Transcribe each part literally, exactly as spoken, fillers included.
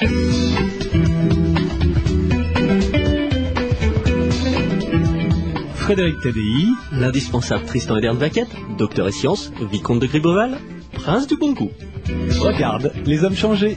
Frédéric Tadei, l'indispensable Tristan Edern Vaquette, docteur et sciences, vicomte de Gribeauval, prince du bon goût. Regarde, les hommes changés.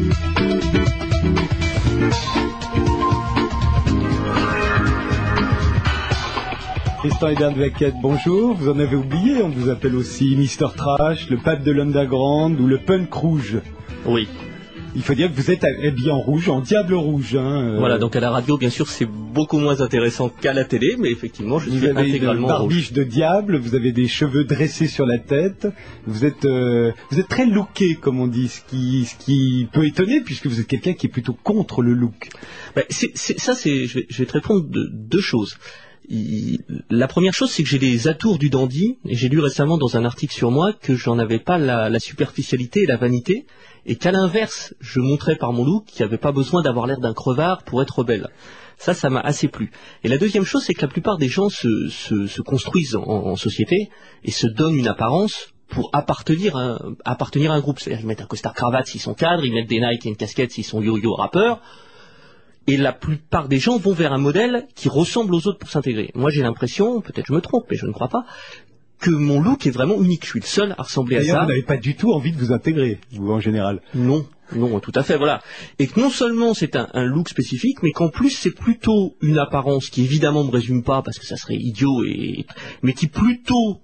Tristan Edern Vaquette, bonjour. Vous en avez oublié, on vous appelle aussi Mister Trash, le pape de l'underground ou le punk rouge. Oui. Il faut dire que vous êtes habillé en rouge, en diable rouge. Hein, euh... Voilà, donc à la radio, bien sûr, c'est beaucoup moins intéressant qu'à la télé, mais effectivement, je vous suis avez intégralement une barbiche rouge. de diable, vous avez des cheveux dressés sur la tête, vous êtes, euh, vous êtes très looké, comme on dit, ce qui, ce qui peut étonner, puisque vous êtes quelqu'un qui est plutôt contre le look. Ben, c'est, c'est, ça, c'est, je vais, je vais te répondre de deux choses. Il, la première chose, c'est que j'ai les atours du dandy, et j'ai lu récemment dans un article sur moi que j'en avais pas la, la superficialité et la vanité, et qu'à l'inverse, je montrais par mon look qu'il n'y avait pas besoin d'avoir l'air d'un crevard pour être belle. Ça, ça m'a assez plu. Et la deuxième chose, c'est que la plupart des gens se, se, se construisent en, en société et se donnent une apparence pour appartenir à, appartenir à un groupe. C'est-à-dire qu'ils mettent un costard-cravate s'ils sont cadres, ils mettent des Nike et une casquette s'ils sont yo-yo rappeurs. Et la plupart des gens vont vers un modèle qui ressemble aux autres pour s'intégrer. Moi, j'ai l'impression, peut-être je me trompe, mais je ne crois pas, que mon look est vraiment unique. Je suis le seul à ressembler D'ailleurs, à ça. Vous n'avez pas du tout envie de vous intégrer, vous, en général. Non, non, tout à fait, voilà. Et que non seulement c'est un, un look spécifique, mais qu'en plus c'est plutôt une apparence qui évidemment me résume pas, parce que ça serait idiot, et mais qui plutôt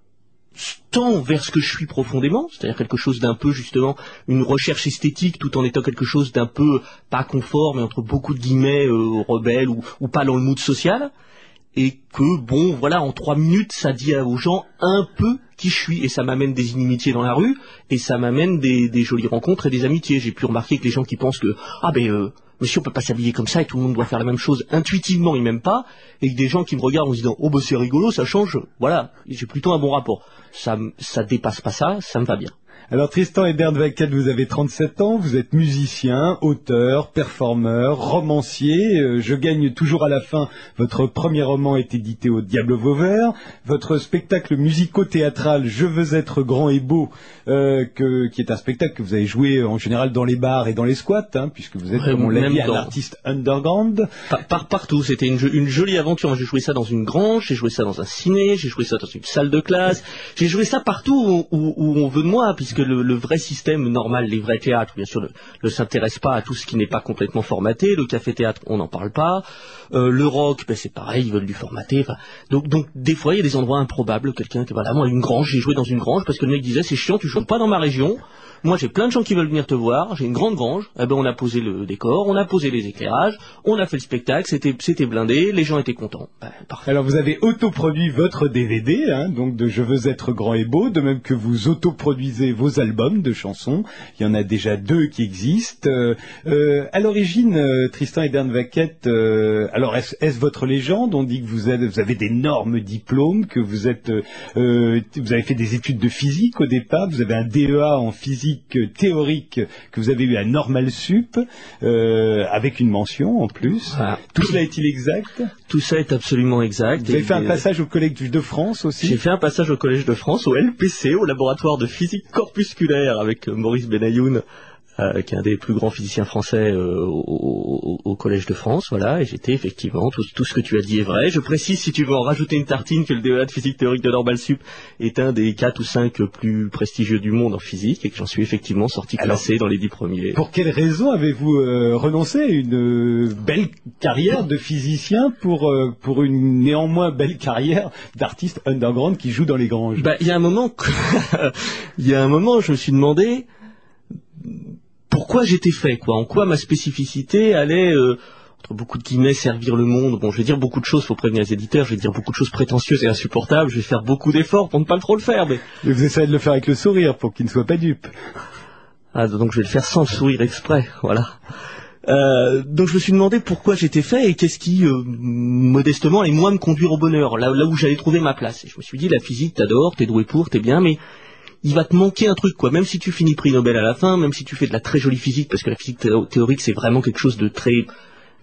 tend vers ce que je suis profondément, c'est-à-dire quelque chose d'un peu, justement, une recherche esthétique tout en étant quelque chose d'un peu, pas confort, mais entre beaucoup de guillemets, euh, rebelle ou, ou pas dans le mood social, et que, bon, voilà, en trois minutes, ça dit aux gens un peu qui je suis, et ça m'amène des inimitiés dans la rue, et ça m'amène des, des jolies rencontres et des amitiés. J'ai pu remarquer que les gens qui pensent que, ah ben, euh, monsieur, on peut pas s'habiller comme ça et tout le monde doit faire la même chose, intuitivement, ils m'aiment pas, et que des gens qui me regardent en se disant, oh ben c'est rigolo, ça change, voilà, j'ai plutôt un bon rapport. Ça, ça dépasse pas ça, ça me va bien. Alors Tristan Edern Vaquette, vous avez trente-sept ans, vous êtes musicien, auteur, performeur, romancier. Euh, je gagne toujours à la fin. Votre premier roman est édité au Diable Vauvert. Votre spectacle musico-théâtral Je veux être grand et beau, euh, que, qui est un spectacle que vous avez joué en général dans les bars et dans les squats, hein, puisque vous êtes, ouais, comme on l'a dit, un artiste underground. Par, par partout, c'était une, une jolie aventure. J'ai joué ça dans une grange, j'ai joué ça dans un ciné, j'ai joué ça dans une salle de classe, j'ai joué ça partout où, où, où on veut de moi, puisque Le, le vrai système normal, les vrais théâtres, bien sûr, ne, ne s'intéresse pas à tout ce qui n'est pas complètement formaté. Le café-théâtre, on n'en parle pas. Euh, le rock, ben, c'est pareil, ils veulent du formaté. Enfin, donc, donc, des fois, il y a des endroits improbables. Quelqu'un qui, voilà, moi, une grange, j'ai joué dans une grange parce que le mec disait, c'est chiant, tu joues pas dans ma région. Moi, j'ai plein de gens qui veulent venir te voir. J'ai une grande grange. Eh ben, on a posé le décor, on a posé les éclairages, on a fait le spectacle. C'était, c'était blindé. Les gens étaient contents. Ben, parfait. Alors, vous avez autoproduit votre D V D, hein, donc de Je veux être grand et beau, de même que vous autoproduisez vos albums de chansons. Il y en a déjà deux qui existent. Euh, euh, à l'origine, euh, Tristan Edern Vaquette, euh, alors est-ce, est-ce votre légende? On dit que vous, êtes, vous avez d'énormes diplômes, que vous êtes, euh, vous avez fait des études de physique au départ. Vous avez un D E A en physique théorique que vous avez eu à Normal Sup, euh, avec une mention en plus. Ah. Tout cela est-il exact? Tout ça est absolument exact. Vous avez fait un passage au Collège de France aussi? J'ai fait un passage au Collège de France, au L P C, au laboratoire de physique corpusculaire, avec Maurice Benayoun, euh, qui est un des plus grands physiciens français euh, au, au, au Collège de France, voilà, et j'étais effectivement, tout, tout ce que tu as dit est vrai. Je précise, si tu veux en rajouter une tartine, que le D E A de physique théorique de Normal Sup est un des quatre ou cinq plus prestigieux du monde en physique, et que j'en suis effectivement sorti classé dans les dix premiers. Pour quelle raison avez-vous euh, renoncé à une euh, belle carrière de physicien pour, euh, pour une néanmoins belle carrière d'artiste underground qui joue dans les granges? Bah, il y a un moment, que... il y a un moment, je me suis demandé pourquoi j'étais fait, quoi, en quoi ma spécificité allait, euh, entre beaucoup de guillemets, servir le monde. Bon, je vais dire beaucoup de choses, faut prévenir les éditeurs, je vais dire beaucoup de choses prétentieuses et insupportables, je vais faire beaucoup d'efforts pour ne pas trop le faire, mais... mais vous essayez de le faire avec le sourire, pour qu'il ne soit pas dupe. Ah, donc je vais le faire sans le sourire exprès, voilà. Euh, donc je me suis demandé pourquoi j'étais fait et qu'est-ce qui, euh, modestement, allait moi me conduire au bonheur, là, là où j'allais trouver ma place. Et je me suis dit, la physique, t'adores, t'es doué pour, t'es bien, mais... il va te manquer un truc, quoi. Même si tu finis prix Nobel à la fin, même si tu fais de la très jolie physique, parce que la physique théorique, c'est vraiment quelque chose de très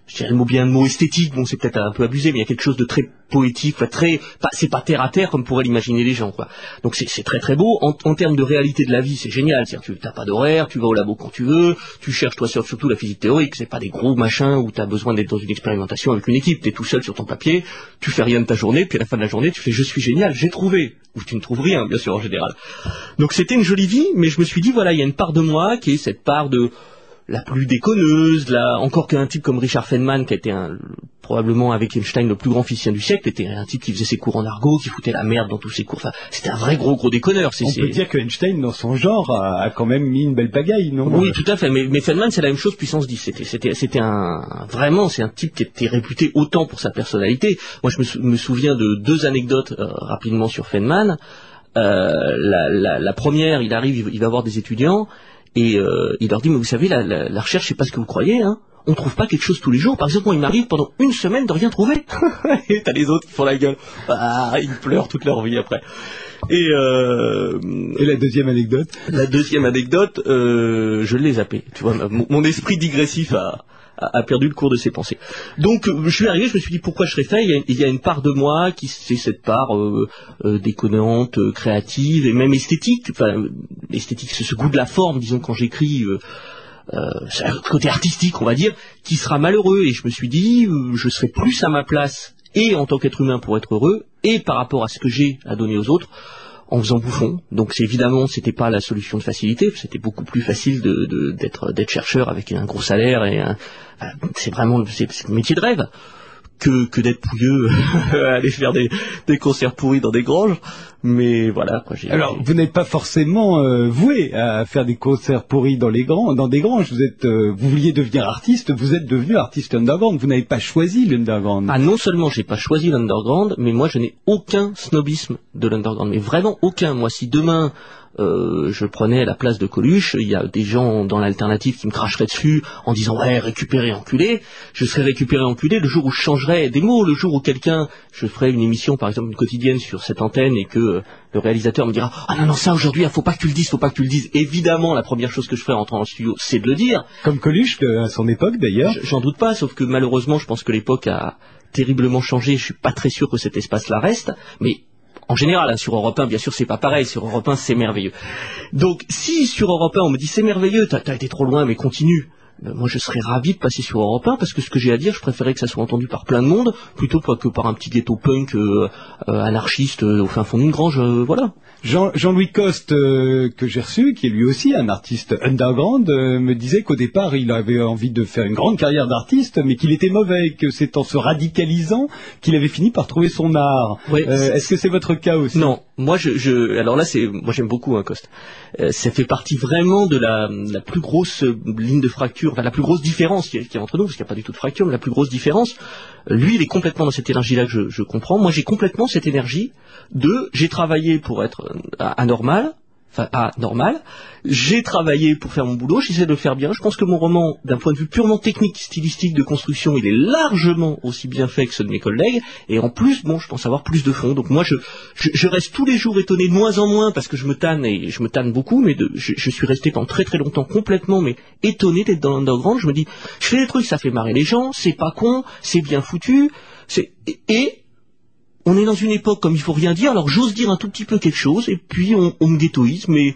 je dirais le mot bien, le mot esthétique, bon c'est peut-être un peu abusé, mais il y a quelque chose de très poétique, enfin, très, pas, c'est pas terre à terre comme pourraient l'imaginer les gens, quoi. Donc c'est, c'est très très beau. En, en termes de réalité de la vie, c'est génial. C'est-à-dire tu n'as pas d'horaire, tu vas au labo quand tu veux, tu cherches toi surtout la physique théorique. C'est pas des gros machins où tu as besoin d'être dans une expérimentation avec une équipe. T'es tout seul sur ton papier, tu fais rien de ta journée, puis à la fin de la journée, tu fais je suis génial, j'ai trouvé. Ou tu ne trouves rien, bien sûr en général. Donc c'était une jolie vie, mais je me suis dit voilà, il y a une part de moi qui est cette part de la plus déconneuse, la, encore qu'un type comme Richard Feynman, qui a été un, probablement avec Einstein le plus grand physicien du siècle, était un type qui faisait ses cours en argot, qui foutait la merde dans tous ses cours. Enfin, c'était un vrai gros gros déconneur. C'est, On c'est... peut dire que Einstein, dans son genre, a, a quand même mis une belle pagaille, non? Oui, tout à fait. Mais, mais Feynman, c'est la même chose puissance dix. C'était, c'était, c'était un, vraiment, c'est un type qui était réputé autant pour sa personnalité. Moi, je me, sou- me souviens de deux anecdotes euh, rapidement sur Feynman. Euh, la, la, la première, il arrive, il va- il va voir des étudiants. Et euh, il leur dit, mais vous savez, la, la, la recherche, c'est pas ce que vous croyez, hein. On trouve pas quelque chose tous les jours. Par exemple, moi, il m'arrive pendant une semaine de rien trouver. Et t'as les autres qui font la gueule. Ah, ils pleurent toute leur vie après. Et, euh, Et la deuxième anecdote? la deuxième anecdote, euh, je l'ai zappée. Tu vois, mon, mon esprit digressif a, a, a perdu le cours de ses pensées. Donc, euh, je suis arrivé, je me suis dit pourquoi je serais fait. Il y a, il y a une part de moi qui c'est cette part euh, euh, déconnante, euh, créative et même esthétique. Enfin, esthétique, c'est ce goût de la forme, disons quand j'écris. Euh, euh, c'est un côté artistique, on va dire, qui sera malheureux. Et je me suis dit, euh, je serai plus à ma place et en tant qu'être humain pour être heureux et par rapport à ce que j'ai à donner aux autres en faisant bouffon. Donc c'est évidemment c'était pas la solution de facilité, c'était beaucoup plus facile de, de, d'être d'être chercheur avec un gros salaire et un, enfin, c'est vraiment c'est, c'est le métier de rêve que que d'être pouilleux aller faire des des concerts pourris dans des granges. Mais voilà quoi. J'ai, Alors, vous n'êtes pas forcément euh, voué à faire des concerts pourris dans les grands, dans des granges. Vous êtes, euh, vous vouliez devenir artiste, vous êtes devenu artiste underground. Vous n'avez pas choisi l'underground. Ah non seulement j'ai pas choisi l'underground, mais moi je n'ai aucun snobisme de l'underground, mais vraiment aucun. Moi si demain euh, je prenais la place de Coluche, il y a des gens dans l'alternative qui me cracheraient dessus en disant ouais récupéré enculé, je serais récupéré enculé le jour où je changerais des mots, le jour où quelqu'un, je ferais une émission par exemple une quotidienne sur cette antenne et que euh, le réalisateur me dira ah non non ça aujourd'hui il faut pas que tu le dises, faut pas que tu le dises. Évidemment la première chose que je ferais en entrant dans le studio c'est de le dire. Comme Coluche euh, à son époque d'ailleurs. J'en doute pas, sauf que malheureusement je pense que l'époque a terriblement changé, je suis pas très sûr que cet espace-là reste, mais en général, hein, sur Europe un, bien sûr, c'est pas pareil. Sur Europe un, c'est merveilleux. Donc, si sur Europe un, on me dit c'est merveilleux, t'as, t'as été trop loin, mais continue. Ben, moi, je serais ravi de passer sur Europe un parce que ce que j'ai à dire, je préférais que ça soit entendu par plein de monde plutôt que par un petit ghetto punk euh, euh, anarchiste euh, au fin fond d'une grange. Euh, voilà. Jean, Jean-Louis Coste, euh, que j'ai reçu, qui est lui aussi un artiste underground, euh, me disait qu'au départ, il avait envie de faire une grande carrière d'artiste, mais qu'il était mauvais, que c'est en se radicalisant qu'il avait fini par trouver son art. Ouais, euh, est-ce que c'est votre cas aussi? Non, moi, je, je, alors là, c'est, moi, j'aime beaucoup hein, Coste. Euh, ça fait partie vraiment de la, la plus grosse ligne de fracture, enfin la plus grosse différence qu'il y a, qu'il y a entre nous, parce qu'il n'y a pas du tout de fracture, mais la plus grosse différence. Lui, il est complètement dans cette énergie-là que je, je comprends. Moi, j'ai complètement cette énergie de j'ai travaillé pour être anormal, enfin anormal, j'ai travaillé pour faire mon boulot, j'essaie de le faire bien. Je pense que mon roman, d'un point de vue purement technique, stylistique, de construction, il est largement aussi bien fait que ceux de mes collègues. Et en plus, bon, je pense avoir plus de fond. Donc moi, je, je, je reste tous les jours étonné de moins en moins parce que je me tanne et je me tanne beaucoup, mais de, je, je suis resté pendant très très longtemps complètement, mais étonné d'être dans l'underground. Je me dis, je fais des trucs, ça fait marrer les gens, c'est pas con, c'est bien foutu, c'est et, et on est dans une époque comme il faut rien dire, alors j'ose dire un tout petit peu quelque chose, et puis on, on me ghettoise, mais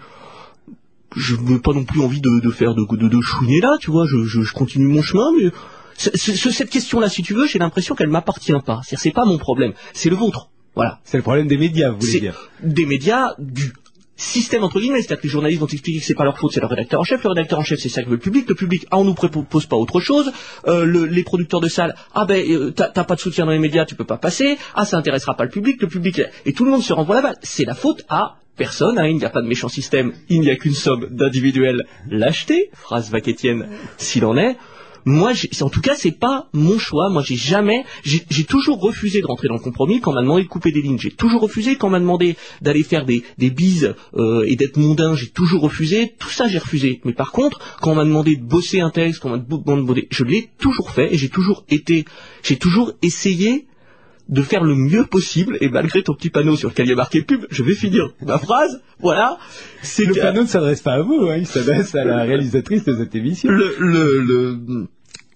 je n'ai pas non plus envie de, de faire de, de, de chouiner là, tu vois, je, je, je continue mon chemin, mais c'est, c'est, cette question-là, si tu veux, j'ai l'impression qu'elle m'appartient pas. C'est-à-dire, c'est pas mon problème, c'est le vôtre. Voilà. C'est le problème des médias, vous voulez c'est dire? Des médias, du système entre guillemets, c'est-à-dire que les journalistes vont expliquer que c'est pas leur faute, c'est leur rédacteur en chef, le rédacteur en chef c'est ça que veut le public, le public ah on nous propose pas autre chose, euh, le, les producteurs de salles ah ben euh, t'as, t'as pas de soutien dans les médias, tu peux pas passer, ah ça intéressera pas le public, le public et tout le monde se renvoie la balle, c'est la faute à personne, hein, il n'y a pas de méchant système, il n'y a qu'une somme d'individuels lâcheté, phrase vaquétienne s'il en est. Moi, j'ai, en tout cas, c'est pas mon choix. Moi, j'ai jamais, j'ai, j'ai toujours refusé de rentrer dans le compromis quand on m'a demandé de couper des lignes. J'ai toujours refusé quand on m'a demandé d'aller faire des, des bises euh, et d'être mondain. J'ai toujours refusé. Tout ça, j'ai refusé. Mais par contre, quand on m'a demandé de bosser un texte, quand on m'a demandé, je l'ai toujours fait et j'ai toujours été, j'ai toujours essayé de faire le mieux possible, et malgré ton petit panneau sur lequel il y a marqué pub, je vais finir ma phrase, voilà. C'est le que, panneau ne s'adresse pas à vous, hein, il s'adresse à la réalisatrice de cette émission. Le, le, le,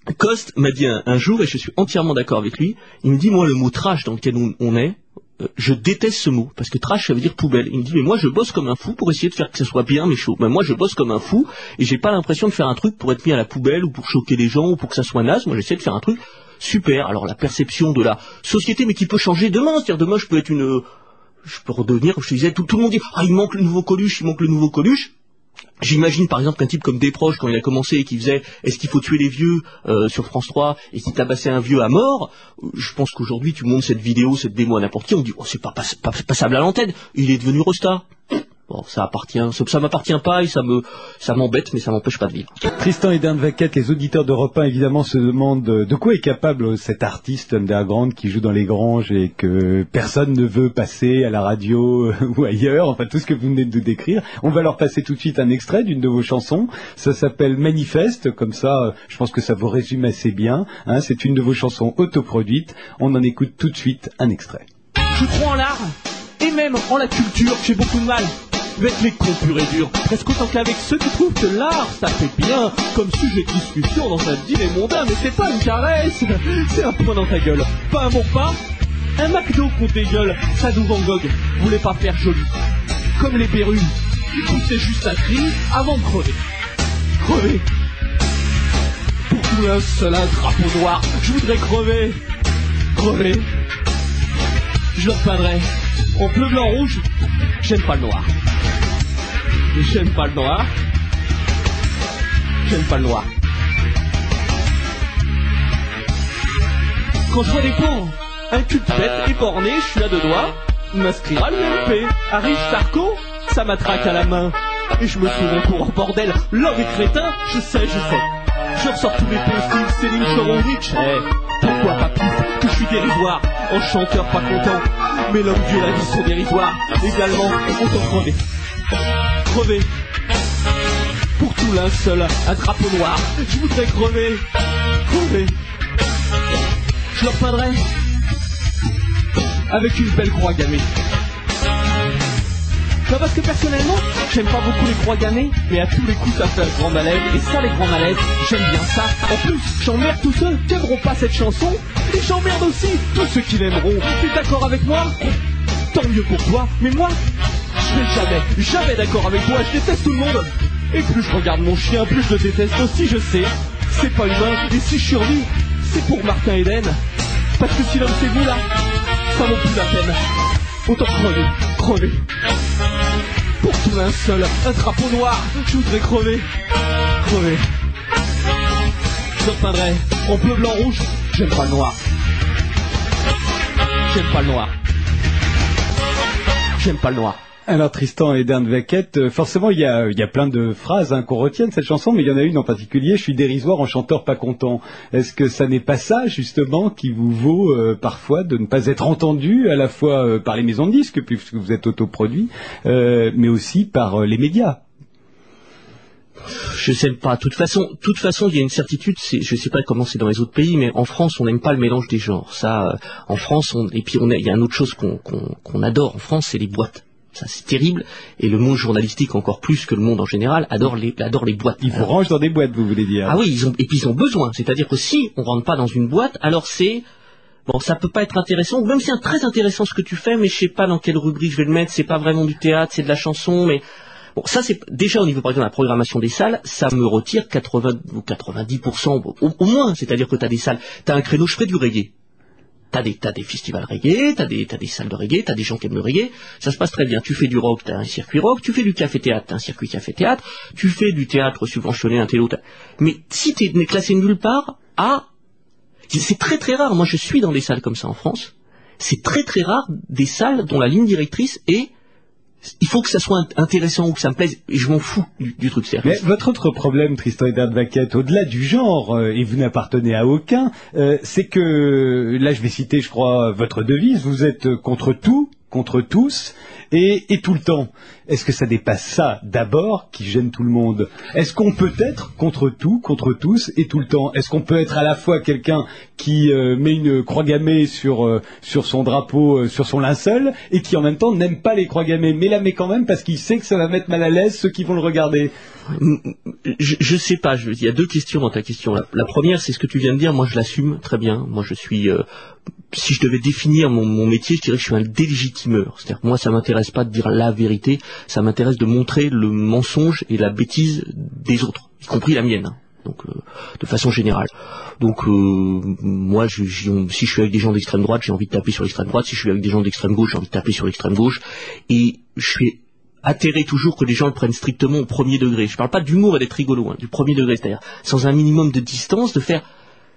Coste m'a dit un, un jour, et je suis entièrement d'accord avec lui, il me dit, moi, le mot trash dans lequel on, on est, euh, je déteste ce mot, parce que trash, ça veut dire poubelle. Il me dit, mais moi, je bosse comme un fou pour essayer de faire que ce soit bien, mais chaud. Mais moi, je bosse comme un fou, et j'ai pas l'impression de faire un truc pour être mis à la poubelle, ou pour choquer les gens, ou pour que ça soit naze. Moi, j'essaie de faire un truc super. Alors, la perception de la société, mais qui peut changer demain. C'est-à-dire, demain, je peux être une... Je peux redevenir, comme je te disais, tout, tout le monde dit, ah, il manque le nouveau Coluche, il manque le nouveau Coluche. J'imagine par exemple qu'un type comme Desproges, quand il a commencé et qui faisait est-ce qu'il faut tuer les vieux euh, sur France trois et qui tabassait un vieux à mort, je pense qu'aujourd'hui tu montes cette vidéo, cette démo à n'importe qui, on dit oh c'est pas, pas, pas passable à l'antenne, il est devenu Rostar. Bon, ça appartient, ça, ça m'appartient pas et ça me, ça m'embête, mais ça m'empêche pas de vivre. Tristan Edern-Vaquette, les auditeurs d'Europe un évidemment se demandent de quoi est capable cet artiste underground qui joue dans les granges et que personne ne veut passer à la radio ou ailleurs, enfin tout ce que vous venez de décrire. On va leur passer tout de suite un extrait d'une de vos chansons. Ça s'appelle Manifeste, comme ça, je pense que ça vous résume assez bien. Hein, c'est une de vos chansons autoproduites. On en écoute tout de suite un extrait. Je crois en l'art et même en la culture. J'ai beaucoup de mal avec les cons purs et durs, presque autant qu'avec ceux qui trouvent que l'art, ça fait bien, comme sujet de discussion dans un dîner mondain, mais c'est pas une caresse, c'est un point dans ta gueule, pas un bon pain, un McDo contre tes gueules, Sadou Van Gogh voulait pas faire joli, comme les Pérus, il poussait juste un cri avant de crever, crever, pour tout un seul un drapeau noir, je voudrais crever, crever, je leur peindrais, en bleu, blanc, rouge, j'aime pas le noir. J'aime pas le noir. J'aime pas le noir. Quand je vois des pauvres, un cul de bête éborné, je suis à deux doigts, m'inscrire à l'U M P. Arrive Sarko, ça matraque à la main. Et je me trouve en cours en bordel. L'homme est crétin, je sais, je sais. Je ressors tous mes pédophiles, Céline Choronich. Eh, pourquoi pas plus que je suis dérisoire, en chanteur pas content. Mais l'homme Dieu la vie sont dérisoires. Également, on peut crever. Crever. Pour tout linceul, un drapeau noir. Je voudrais crever. Crever. Je leur peindrais avec une belle croix gammée. Bah parce que personnellement, j'aime pas beaucoup les croix gammées, mais à tous les coups ça fait un grand malaise, et ça les grands malaises, j'aime bien ça. En plus, j'emmerde tous ceux qui n'aimeront pas cette chanson, et j'emmerde aussi tous ceux qui l'aimeront. T'es d'accord avec moi? Tant mieux pour toi, mais moi, je serai jamais, jamais d'accord avec toi, je déteste tout le monde. Et plus je regarde mon chien, plus je le déteste aussi, je sais, c'est pas humain, et si je survis, c'est pour Martin Eden. Parce que si l'homme s'est vu là, ça vaut plus la peine. Autant crever, crever. Pour tout un seul, un drapeau noir, je voudrais crever, crever. Je le peindrais en bleu, blanc, rouge, j'aime pas le noir. J'aime pas le noir. J'aime pas le noir. Alors Tristan Edern-Vaquette, forcément il y a, il y a plein de phrases hein, qu'on retient de cette chanson, mais il y en a une en particulier, je suis dérisoire en chanteur pas content. Est-ce que ça n'est pas ça justement qui vous vaut euh, parfois de ne pas être entendu à la fois euh, par les maisons de disques, puisque vous êtes autoproduit, euh, mais aussi par euh, les médias? Je sais pas. De toute façon, de toute façon, il y a une certitude. C'est, je sais pas comment c'est dans les autres pays, mais en France, on n'aime pas le mélange des genres. Ça, euh, en France, on, et puis on a, il y a une autre chose qu'on, qu'on, qu'on adore en France, c'est les boîtes. Ça, c'est terrible. Et le monde journalistique, encore plus que le monde en général, adore les, adore les boîtes. Ils vous alors, rangent dans des boîtes, vous voulez dire? Ah oui, ils ont, et puis ils ont besoin. C'est-à-dire que si on rentre pas dans une boîte, alors c'est, bon, ça peut pas être intéressant, ou même c'est très intéressant ce que tu fais, mais je sais pas dans quelle rubrique je vais le mettre, c'est pas vraiment du théâtre, c'est de la chanson, mais, bon, ça c'est, déjà au niveau par exemple de la programmation des salles, ça me retire quatre-vingts ou quatre-vingt-dix pour cent au, au moins, c'est-à-dire que t'as des salles, t'as un créneau, je ferai du reggae. T'as des, t'as des festivals reggae, t'as des, t'as des salles de reggae, t'as des gens qui aiment le reggae, ça se passe très bien. Tu fais du rock, t'as un circuit rock, tu fais du café-théâtre, t'as un circuit café-théâtre, tu fais du théâtre subventionné, un télo, mais si t'es classé nulle part, ah, c'est très très rare, moi je suis dans des salles comme ça en France, c'est très très rare des salles dont la ligne directrice est il faut que ça soit intéressant ou que ça me plaise, et je m'en fous du, du truc sérieux. Mais votre autre problème, Tristan Edern-Vaquette, au-delà du genre, euh, et vous n'appartenez à aucun, euh, c'est que, là je vais citer, je crois, votre devise, vous êtes contre tout, contre tous, et, et tout le temps. Est-ce que ça dépasse ça, d'abord, qui gêne tout le monde? Est-ce qu'on peut être contre tout, contre tous, et tout le temps? Est-ce qu'on peut être à la fois quelqu'un qui euh, met une croix gammée sur, euh, sur son drapeau, euh, sur son linceul, et qui en même temps n'aime pas les croix gammées, mais la met quand même parce qu'il sait que ça va mettre mal à l'aise ceux qui vont le regarder? Je, je sais pas, je, il y a deux questions dans ta question. La, la première, c'est ce que tu viens de dire, moi je l'assume très bien. Moi je suis, euh, si je devais définir mon, mon métier, je dirais que je suis un délégitimeur. C'est-à-dire que moi ça m'intéresse pas de dire la vérité, ça m'intéresse de montrer le mensonge et la bêtise des autres, y compris la mienne. Hein. Donc euh, de façon générale. Donc euh, moi je, je, si je suis avec des gens d'extrême droite, j'ai envie de taper sur l'extrême droite. Si je suis avec des gens d'extrême gauche, j'ai envie de taper sur l'extrême gauche. Et je suis atterré toujours que les gens le prennent strictement au premier degré. Je parle pas d'humour et d'être rigolo, hein, du premier degré, c'est-à-dire sans un minimum de distance, de faire...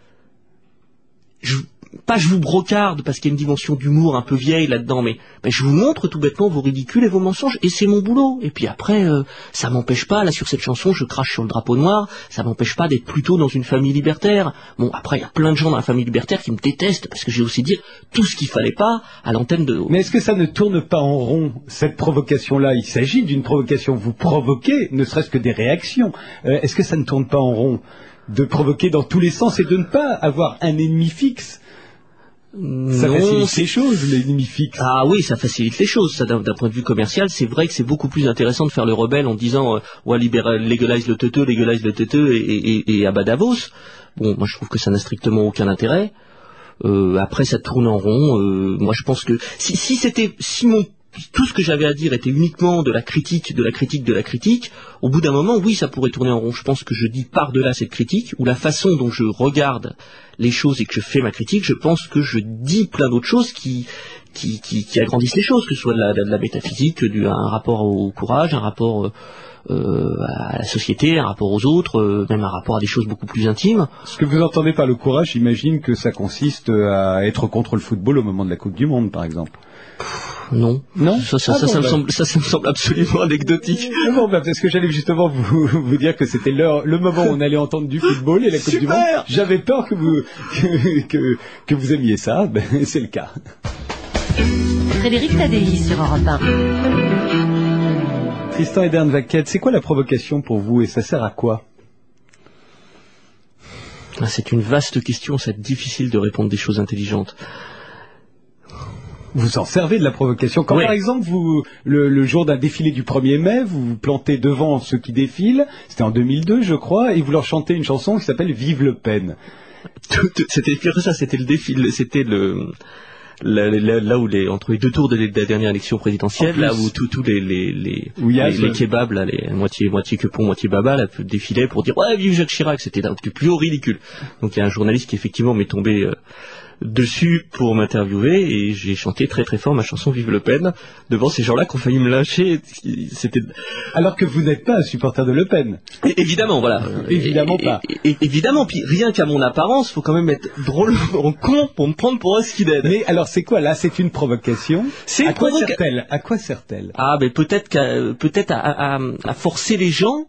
Je... Pas je vous brocarde parce qu'il y a une dimension d'humour un peu vieille là-dedans, mais, mais je vous montre tout bêtement vos ridicules et vos mensonges, et c'est mon boulot. Et puis après, euh, ça m'empêche pas, là sur cette chanson, je crache sur le drapeau noir, ça m'empêche pas d'être plutôt dans une famille libertaire. Bon, après, il y a plein de gens dans la famille libertaire qui me détestent, parce que j'ai aussi dit tout ce qu'il fallait pas à l'antenne de... Mais est-ce que ça ne tourne pas en rond, cette provocation-là? Il s'agit d'une provocation, vous provoquez, ne serait-ce que des réactions. Euh, est-ce que ça ne tourne pas en rond de provoquer dans tous les sens et de ne pas avoir un ennemi fixe? Ça non, facilite les choses, l'ennemi fixe. Ah oui, ça facilite les choses. Ça, d'un, d'un point de vue commercial, c'est vrai que c'est beaucoup plus intéressant de faire le rebelle en disant euh, ouais, libéral, légalise le teuteux, légalise le teuteux et, et, et abat Davos. Bon, moi je trouve que ça n'a strictement aucun intérêt. Euh, après, ça tourne en rond. Euh, moi, je pense que si, si c'était, si mon tout ce que j'avais à dire était uniquement de la critique, de la critique, de la critique, au bout d'un moment, oui, ça pourrait tourner en rond. Je pense que je dis par-delà cette critique, ou la façon dont je regarde les choses et que je fais ma critique, je pense que je dis plein d'autres choses qui, qui, qui, qui agrandissent les choses, que ce soit de la, de la métaphysique, du, un rapport au courage, un rapport euh, euh, à la société, un rapport aux autres, euh, même un rapport à des choses beaucoup plus intimes. Ce que vous entendez par le courage, j'imagine que ça consiste à être contre le football au moment de la Coupe du Monde, par exemple. Non, non, ça, ça, ah ça, bon, ça, bah. me semble, ça, ça me semble absolument anecdotique. Ah bon, bah, parce que j'allais justement vous, vous dire que c'était l'heure, le moment où on allait entendre du football et la Coupe Super. du Monde. J'avais peur que vous que, que, que vous aimiez ça, ben, c'est le cas. Frédéric Tadei sur Europe un. Tristan Edern-Vaquette, c'est quoi la provocation pour vous et ça sert à quoi? Ah, c'est une vaste question, c'est difficile de répondre des choses intelligentes. Vous en servez de la provocation. Quand oui. par exemple, vous, le, le jour d'un défilé du premier mai, vous vous plantez devant ceux qui défilent, c'était en deux mille deux je crois, et vous leur chantez une chanson qui s'appelle Vive Le Pen. Tout, tout, c'était pire que ça, c'était le défilé, c'était le... Là, là, là où les, entre les deux tours de, de la dernière élection présidentielle, là où tous tout les, les, les, les, les kebabs, là, les moitié, moitié quepon, moitié baba, là, défilaient pour dire, ouais, vive Jacques Chirac, c'était du plus haut ridicule. Donc il y a un journaliste qui effectivement m'est tombé, euh, dessus pour m'interviewer et j'ai chanté très très fort ma chanson Vive Le Pen devant ces gens-là qui ont failli me lâcher. C'était... Alors que vous n'êtes pas un supporter de Le Pen. Et, évidemment, voilà. Évidemment et, pas. Et, et, évidemment, puis rien qu'à mon apparence, faut quand même être drôlement con pour me prendre pour un skinhead. Mais alors c'est quoi là? C'est une provocation. C'est à une quoi provoca... sert-elle? À quoi sert-elle? Ah, ben peut-être qu'à, peut-être à, à, à forcer les gens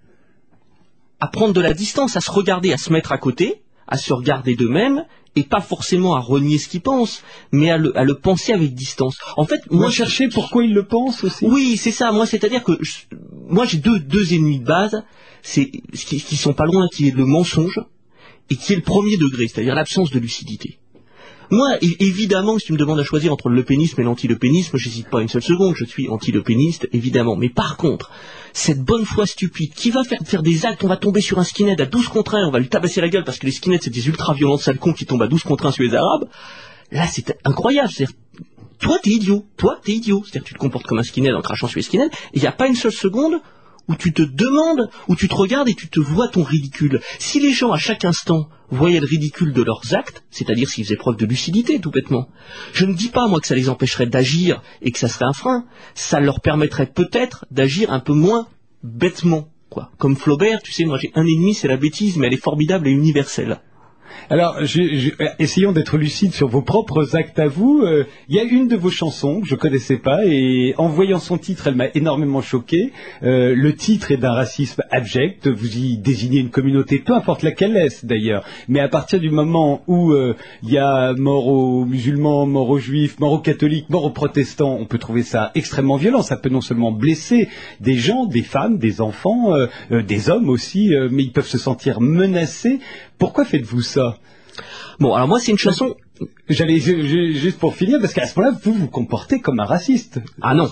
à prendre de la distance, à se regarder, à se mettre à côté, à se regarder d'eux-mêmes. Et pas forcément à renier ce qu'ils pensent, mais à le, à le penser avec distance. En fait, moi, moi, chercher pourquoi ils le pensent aussi. Oui, c'est ça. Moi, c'est-à-dire que je, moi, j'ai deux, deux ennemis de base, c'est qui, qui sont pas loin, qui est le mensonge et qui est le premier degré, c'est-à-dire l'absence de lucidité. Moi, évidemment, si tu me demandes à choisir entre le lepénisme et l'anti-lepénisme, j'hésite pas une seule seconde, je suis anti-lepéniste, évidemment. Mais par contre, cette bonne foi stupide qui va faire, faire des actes, on va tomber sur un skinhead à douze contre un, on va lui tabasser la gueule parce que les skinheads, c'est des ultra-violents sales cons qui tombent à douze contre un sur les arabes, là, c'est incroyable. C'est-à-dire, toi, t'es idiot. Toi, t'es idiot. C'est-à-dire, tu te comportes comme un skinhead en crachant sur les skinheads, et il n'y a pas une seule seconde où tu te demandes, où tu te regardes et tu te vois ton ridicule. Si les gens, à chaque instant, voyaient le ridicule de leurs actes, c'est-à-dire s'ils faisaient preuve de lucidité, tout bêtement, je ne dis pas, moi, que ça les empêcherait d'agir et que ça serait un frein. Ça leur permettrait peut-être d'agir un peu moins bêtement, quoi. Comme Flaubert, tu sais, moi, j'ai un ennemi, c'est la bêtise, mais elle est formidable et universelle. Alors, je, je, essayons d'être lucides sur vos propres actes à vous. Il euh, y a une de vos chansons que je connaissais pas et en voyant son titre, elle m'a énormément choqué. Euh, le titre est d'un racisme abject. Vous y désignez une communauté, peu importe laquelle est d'ailleurs. Mais à partir du moment où il euh, y a mort aux musulmans, mort aux juifs, mort aux catholiques, mort aux protestants, on peut trouver ça extrêmement violent. Ça peut non seulement blesser des gens, des femmes, des enfants, euh, euh, des hommes aussi, euh, mais ils peuvent se sentir menacés. Pourquoi faites-vous ça? Bon, alors moi, c'est une chanson... J'allais juste pour finir, parce qu'à ce moment-là, vous vous comportez comme un raciste. Ah non.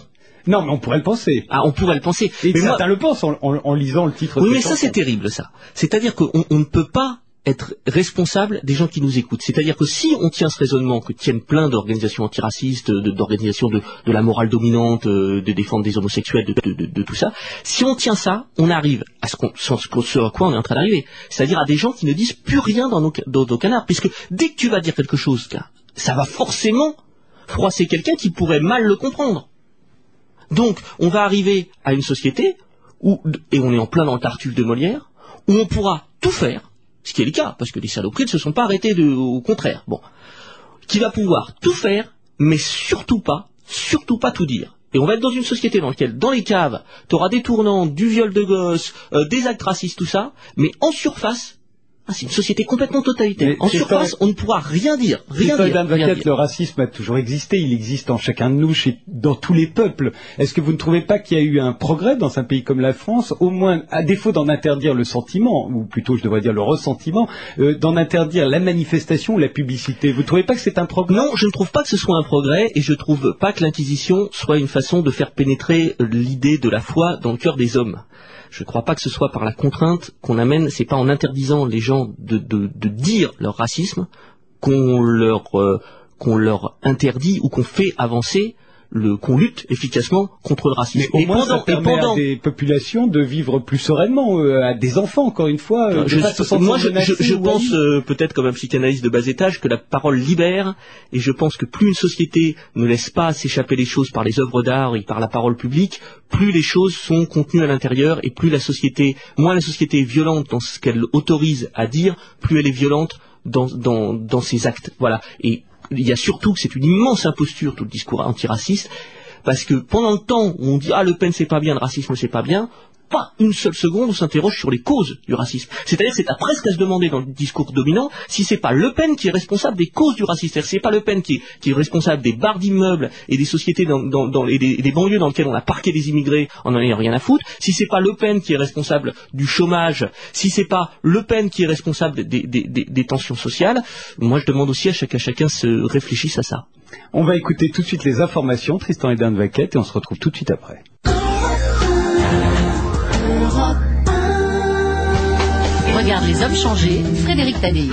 Non, mais on pourrait le penser. Ah, on pourrait le penser. Et mais certains moi... le pensent en, en, en lisant le titre. Oui, de mais chanson. ça c'est terrible, ça. C'est-à-dire qu'on on ne peut pas être responsable des gens qui nous écoutent. C'est-à-dire que si on tient ce raisonnement que tiennent plein d'organisations antiracistes, de, d'organisations de, de la morale dominante, de défendre des homosexuels, de, de, de, de tout ça, si on tient ça, on arrive à ce, qu'on, ce à quoi on est en train d'arriver. C'est-à-dire à des gens qui ne disent plus rien dans nos, dans nos canards. Puisque dès que tu vas dire quelque chose, ça va forcément froisser quelqu'un qui pourrait mal le comprendre. Donc, on va arriver à une société où, et on est en plein dans le Tartuffe de Molière, où on pourra tout faire, ce qui est le cas, parce que les saloperies ne se sont pas arrêtées de, au contraire. Bon. Qui va pouvoir tout faire, mais surtout pas, surtout pas tout dire. Et on va être dans une société dans laquelle, dans les caves, tu auras des tournants, du viol de gosses, euh, des actes racistes, tout ça, mais en surface, ah, c'est une société complètement totalitaire. Mais en surface, pas... on ne pourra rien dire. Rien dire, rien dire. Le racisme a toujours existé. Il existe en chacun de nous, chez, dans tous les peuples. Est-ce que vous ne trouvez pas qu'il y a eu un progrès dans un pays comme la France, au moins, à défaut d'en interdire le sentiment, ou plutôt, je devrais dire le ressentiment, euh, d'en interdire la manifestation ou la publicité? Vous ne trouvez pas que c'est un progrès? Non, je ne trouve pas que ce soit un progrès, et je ne trouve pas que l'Inquisition soit une façon de faire pénétrer l'idée de la foi dans le cœur des hommes. Je ne crois pas que ce soit par la contrainte qu'on amène, c'est pas en interdisant les gens de, de, de dire leur racisme qu'on leur, euh, qu'on leur interdit ou qu'on fait avancer, le, qu'on lutte efficacement contre le racisme. Mais au et moins, pendant, ça permet et pendant... à des populations de vivre plus sereinement, euh, à des enfants, encore une fois. Euh, je, je, moi, je, je, je pense, euh, peut-être comme un psychanalyste de bas étage, que la parole libère, et je pense que plus une société ne laisse pas s'échapper les choses par les œuvres d'art et par la parole publique, plus les choses sont contenues à l'intérieur, et plus la société, moins la société est violente dans ce qu'elle autorise à dire, plus elle est violente dans, dans, dans ses actes. Voilà. Et il y a surtout que c'est une immense imposture, tout le discours antiraciste, parce que pendant le temps où on dit « Ah, Le Pen c'est pas bien, le racisme c'est pas bien », pas une seule seconde on s'interroge sur les causes du racisme. C'est-à-dire que c'est à presque à se demander dans le discours dominant si c'est pas Le Pen qui est responsable des causes du racisme. C'est-à-dire que c'est pas Le Pen qui est, qui est responsable des barres d'immeubles et des sociétés dans, dans, dans, et, des, et des banlieues dans lesquelles on a parqué des immigrés en n'en ayant rien à foutre, si c'est pas Le Pen qui est responsable du chômage, si c'est pas Le Pen qui est responsable des, des, des, des tensions sociales. Moi je demande aussi à chacun, chacun se réfléchisse à ça. On va écouter tout de suite les informations, Tristan Hédin de Vaquette, et on se retrouve tout de suite après. Regarde les hommes changer, Frédéric Tadei.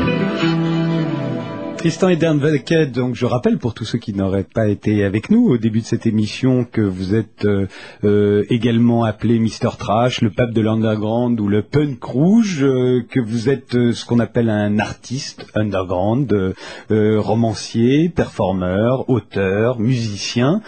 Tristan Hédin de Vaquette, donc je rappelle pour tous ceux qui n'auraient pas été avec nous au début de cette émission que vous êtes euh, euh, également appelé Mister Trash, le pape de l'underground ou le punk rouge, euh, que vous êtes euh, ce qu'on appelle un artiste underground, euh, euh, romancier, performeur, auteur, musicien.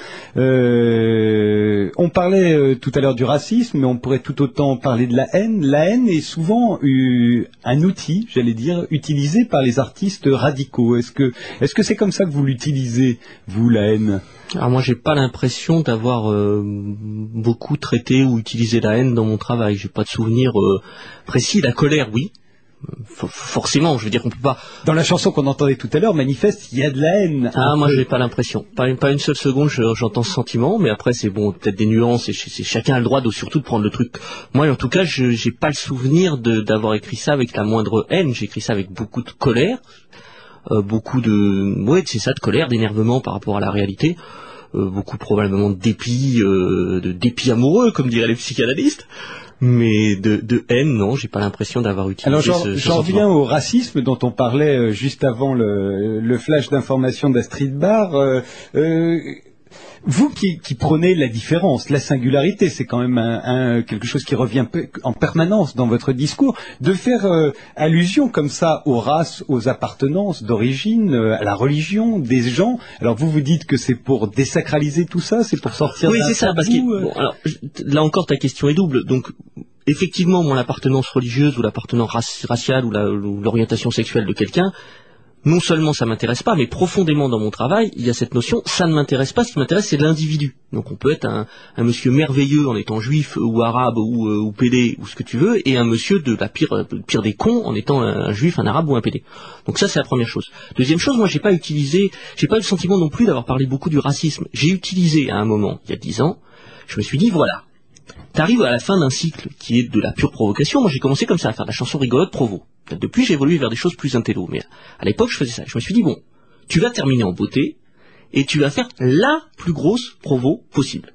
Euh, on parlait euh, tout à l'heure du racisme, mais on pourrait tout autant parler de la haine. La haine est souvent euh, un outil, j'allais dire, utilisé par les artistes radicaux. Est-ce que est-ce que c'est comme ça que vous l'utilisez, vous, la haine? Alors moi, j'ai pas l'impression d'avoir euh, beaucoup traité ou utilisé la haine dans mon travail. J'ai pas de souvenir euh, précis. La colère, oui. Forcément, je veux dire qu'on peut pas... Dans la chanson qu'on entendait tout à l'heure, Manifeste, il y a de la haine. Ah, moi, j'ai pas l'impression. Pas une, pas une seule seconde, je, j'entends ce sentiment, mais après, c'est bon, peut-être des nuances, et c'est, chacun a le droit de surtout de prendre le truc. Moi, en tout cas, je j'ai pas le souvenir de, d'avoir écrit ça avec la moindre haine. J'ai écrit ça avec beaucoup de colère, euh, beaucoup de... Ouais, c'est ça, de colère, d'énervement par rapport à la réalité. Euh, beaucoup probablement de dépit, euh, de dépit amoureux, comme diraient les psychanalystes. Mais de, de haine, non, j'ai pas l'impression d'avoir utilisé Alors, j'en, ce, ce j'en reviens au racisme dont on parlait euh, juste avant le, le flash d'information d'Astrid Barr. Euh, euh, vous qui, qui prônez la différence, la singularité, c'est quand même un, un, quelque chose qui revient en permanence dans votre discours, de faire euh, allusion comme ça aux races, aux appartenances d'origine, euh, à la religion des gens. Alors vous vous dites que c'est pour désacraliser tout ça, c'est pour sortir. Oui, d'un c'est ça, tabou, parce que euh... bon, alors, là encore ta question est double. Donc effectivement, mon appartenance religieuse ou l'appartenance raci- raciale ou, la, ou l'orientation sexuelle de quelqu'un, non seulement ça m'intéresse pas, mais profondément dans mon travail, il y a cette notion, ça ne m'intéresse pas, ce qui m'intéresse c'est l'individu. Donc on peut être un, un monsieur merveilleux en étant juif ou arabe ou, euh, ou pédé ou ce que tu veux, et un monsieur de la pire, pire des cons en étant un, un juif, un arabe ou un pédé. Donc ça c'est la première chose. Deuxième chose, moi j'ai pas utilisé, j'ai pas eu le sentiment non plus d'avoir parlé beaucoup du racisme. J'ai utilisé à un moment, il y a dix ans, je me suis dit voilà, t'arrives à la fin d'un cycle qui est de la pure provocation. Moi j'ai commencé comme ça à faire de la chanson rigolote provo. Depuis, j'ai évolué vers des choses plus intello. Mais à l'époque, je faisais ça. Je me suis dit, bon, tu vas terminer en beauté et tu vas faire la plus grosse provo possible.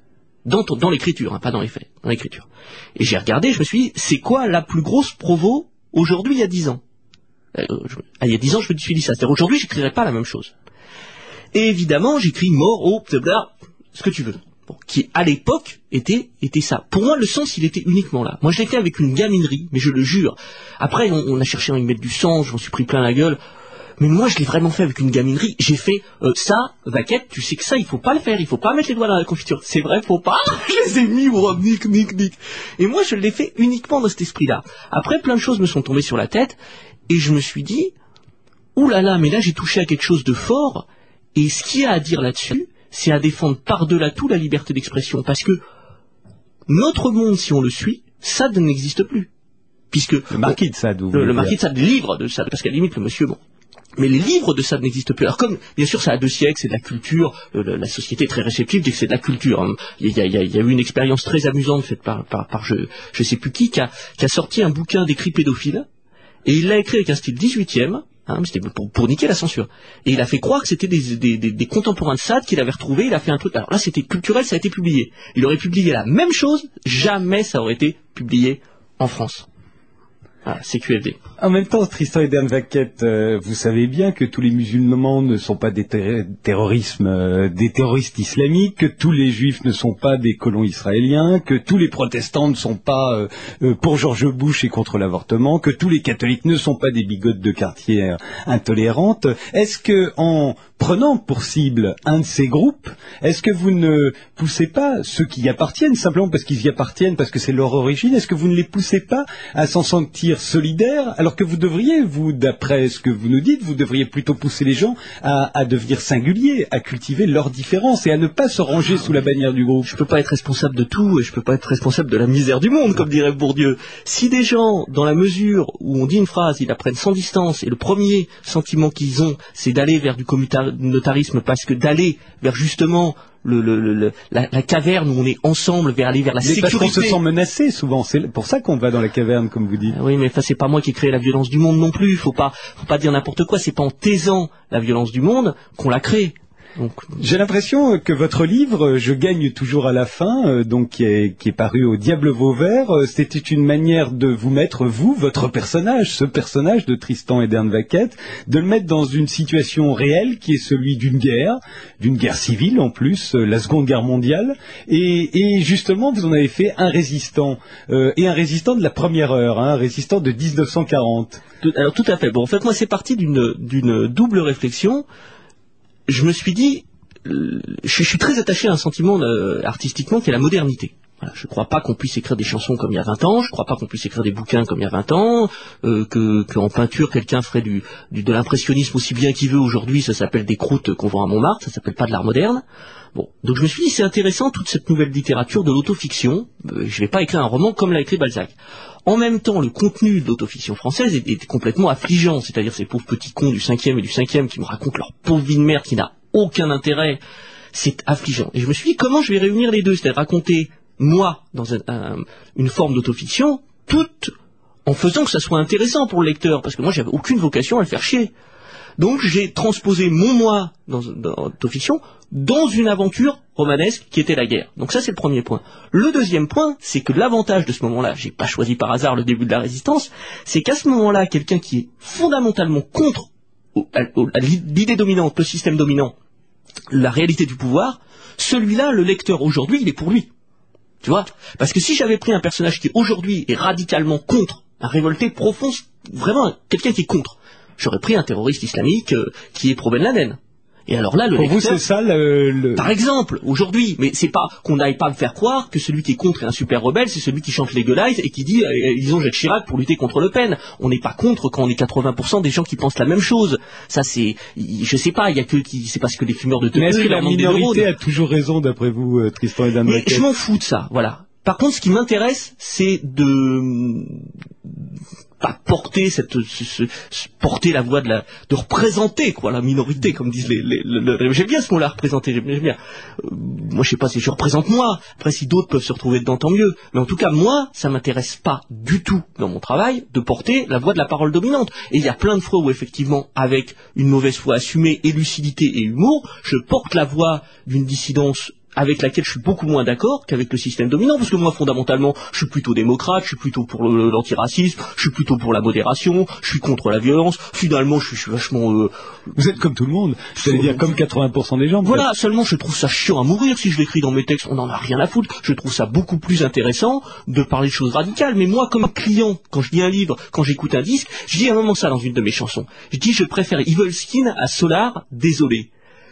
dans, dans l'écriture, hein, pas dans les faits, dans l'écriture. Et j'ai regardé, je me suis dit, c'est quoi la plus grosse provo aujourd'hui il y a dix ans? euh, je, ah, Il y a dix ans, je me suis dit ça. C'est-à-dire aujourd'hui, j'écrirais pas la même chose. Et évidemment, j'écris mort au ce que tu veux. Bon, qui à l'époque était était ça. Pour moi, le sens, il était uniquement là. Moi, je l'ai fait avec une gaminerie, mais je le jure. Après, on, on a cherché à y mettre du sang, j'en suis pris plein la gueule. Mais moi, je l'ai vraiment fait avec une gaminerie. J'ai fait euh, ça, Vaquette, tu sais que ça, il faut pas le faire, il faut pas mettre les doigts dans la confiture. C'est vrai, faut pas. Je les ai mis, oh, nique, nique, nique. Et moi, je l'ai fait uniquement dans cet esprit-là. Après, plein de choses me sont tombées sur la tête, et je me suis dit, oulala, là là, mais là, j'ai touché à quelque chose de fort, et ce qu'il y a à dire là-dessus, c'est à défendre par-delà tout la liberté d'expression. Parce que notre monde, si on le suit, ça n'existe plus. Puisque le marquis de Sade, le, le marquis de Sade, les livres de Sade, parce qu'à la limite, le monsieur, bon. Mais les livres de Sade n'existent plus. Alors comme, bien sûr, ça a deux siècles, c'est de la culture, euh, la société est très réceptive, dit que c'est de la culture. Hein. Il, y a, il, y a, il y a eu une expérience très amusante faite par, par, par je, je sais plus qui, qui a, qui a sorti un bouquin d'écrits pédophiles, et il l'a écrit avec un style dix-huitième, hein, c'était pour, pour niquer la censure. Et il a fait croire que c'était des, des, des, des contemporains de Sade qu'il avait retrouvés, il a fait un truc. Alors là, c'était culturel, ça a été publié. Il aurait publié la même chose, jamais ça aurait été publié en France. Ah, C Q F D. En même temps, Tristan et Dan Vaquette, euh, vous savez bien que tous les musulmans ne sont pas des ter- terrorismes, euh, des terroristes islamiques, que tous les juifs ne sont pas des colons israéliens, que tous les protestants ne sont pas euh, euh, pour George Bush et contre l'avortement, que tous les catholiques ne sont pas des bigotes de quartier euh, intolérantes. Est-ce que, en prenant pour cible un de ces groupes, est-ce que vous ne poussez pas ceux qui y appartiennent, simplement parce qu'ils y appartiennent, parce que c'est leur origine, est-ce que vous ne les poussez pas à s'en sentir solidaires, alors que vous devriez, vous, d'après ce que vous nous dites, vous devriez plutôt pousser les gens à, à devenir singuliers, à cultiver leurs différences et à ne pas se ranger sous la bannière du groupe. Je peux pas être responsable de tout et je peux pas être responsable de la misère du monde, comme dirait Bourdieu. Si des gens, dans la mesure où on dit une phrase, ils la prennent sans distance et le premier sentiment qu'ils ont, c'est d'aller vers du communautarisme, parce que d'aller vers justement Le, le, le, la, la caverne où on est ensemble, vers aller vers la mais sécurité. Parce qu'on se sent menacé souvent, c'est pour ça qu'on va dans la caverne, comme vous dites. Ah oui, mais enfin, c'est pas moi qui ai créé la violence du monde non plus. Faut pas, faut pas dire n'importe quoi. C'est pas en taisant la violence du monde qu'on la crée. Donc, j'ai l'impression que votre livre, Je gagne toujours à la fin, euh, donc qui est, qui est paru au Diable Vauvert, euh, c'était une manière de vous mettre, vous, votre personnage, ce personnage de Tristan et Dan Vaquette, de le mettre dans une situation réelle qui est celui d'une guerre, d'une guerre civile en plus, euh, la Seconde Guerre mondiale, et, et justement vous en avez fait un résistant, euh, et un résistant de la première heure, hein, un résistant de dix-neuf cent quarante. Tout, alors tout à fait. Bon, en fait, moi, c'est parti d'une, d'une double réflexion. Je me suis dit, euh, je, je suis très attaché à un sentiment euh, artistiquement qui est la modernité. Voilà, je ne crois pas qu'on puisse écrire des chansons comme il y a vingt ans, je ne crois pas qu'on puisse écrire des bouquins comme il y a vingt ans, euh, que qu'en peinture quelqu'un ferait du, du, de l'impressionnisme aussi bien qu'il veut aujourd'hui, ça s'appelle des croûtes qu'on vend à Montmartre, ça s'appelle pas de l'art moderne. Bon, donc je me suis dit, c'est intéressant toute cette nouvelle littérature de l'autofiction, euh, je ne vais pas écrire un roman comme l'a écrit Balzac. En même temps, le contenu de l'autofiction française est, est complètement affligeant, c'est-à-dire ces pauvres petits cons du cinquième et du cinquième qui me racontent leur pauvre vie de merde qui n'a aucun intérêt, c'est affligeant. Et je me suis dit, comment je vais réunir les deux, c'est-à-dire raconter, moi, dans un, un, une forme d'autofiction, toute en faisant que ça soit intéressant pour le lecteur, parce que moi, j'avais aucune vocation à le faire chier. Donc, j'ai transposé mon moi dans, dans l'autofiction dans une aventure romanesque qui était la guerre. Donc ça, c'est le premier point. Le deuxième point, c'est que l'avantage de ce moment-là, j'ai pas choisi par hasard le début de la résistance, c'est qu'à ce moment-là, quelqu'un qui est fondamentalement contre l'idée dominante, le système dominant, la réalité du pouvoir, celui-là, le lecteur aujourd'hui, il est pour lui. Tu vois ? Parce que si j'avais pris un personnage qui aujourd'hui est radicalement contre, un révolté profond, vraiment quelqu'un qui est contre, j'aurais pris un terroriste islamique euh, qui est pro Ben Laden. Et alors là, le pour lecteur, vous, c'est ça le, le... Par exemple, aujourd'hui, mais c'est pas qu'on n'aille pas me faire croire que celui qui est contre est un super rebelle, c'est celui qui chante Legalize et qui dit, euh, disons Jacques Chirac pour lutter contre Le Pen. On n'est pas contre quand on est quatre-vingts pour cent des gens qui pensent la même chose. Ça, c'est, je sais pas, il y a que qui, c'est parce que les fumeurs de teufs. Mais est-ce que la minorité a toujours raison, d'après vous, euh, Tristan et Dan Vaquette ? Je m'en fous de ça, voilà. Par contre, ce qui m'intéresse, c'est de pas porter cette, ce, ce, porter la voix de la, de représenter quoi la minorité, comme disent les, les, les, les j'aime bien ce mot-là, représenter, j'aime bien. Euh, moi, je sais pas si je représente moi. Après, si d'autres peuvent se retrouver dedans, tant mieux. Mais en tout cas, moi, ça m'intéresse pas du tout dans mon travail de porter la voix de la parole dominante. Et il y a plein de fois où effectivement, avec une mauvaise foi assumée et lucidité et humour, je porte la voix d'une dissidence avec laquelle je suis beaucoup moins d'accord qu'avec le système dominant, parce que moi, fondamentalement, je suis plutôt démocrate, je suis plutôt pour le, l'antiracisme, je suis plutôt pour la modération, je suis contre la violence, finalement, je suis, je suis vachement... Euh, Vous êtes comme tout le monde, c'est-à-dire comme quatre-vingts pour cent des gens. Voilà, seulement je trouve ça chiant à mourir si je l'écris dans mes textes, on n'en a rien à foutre. Je trouve ça beaucoup plus intéressant de parler de choses radicales, mais moi, comme client, quand je lis un livre, quand j'écoute un disque, je dis à un moment ça dans une de mes chansons. Je dis, je préfère Evil Skin à Solar, désolé.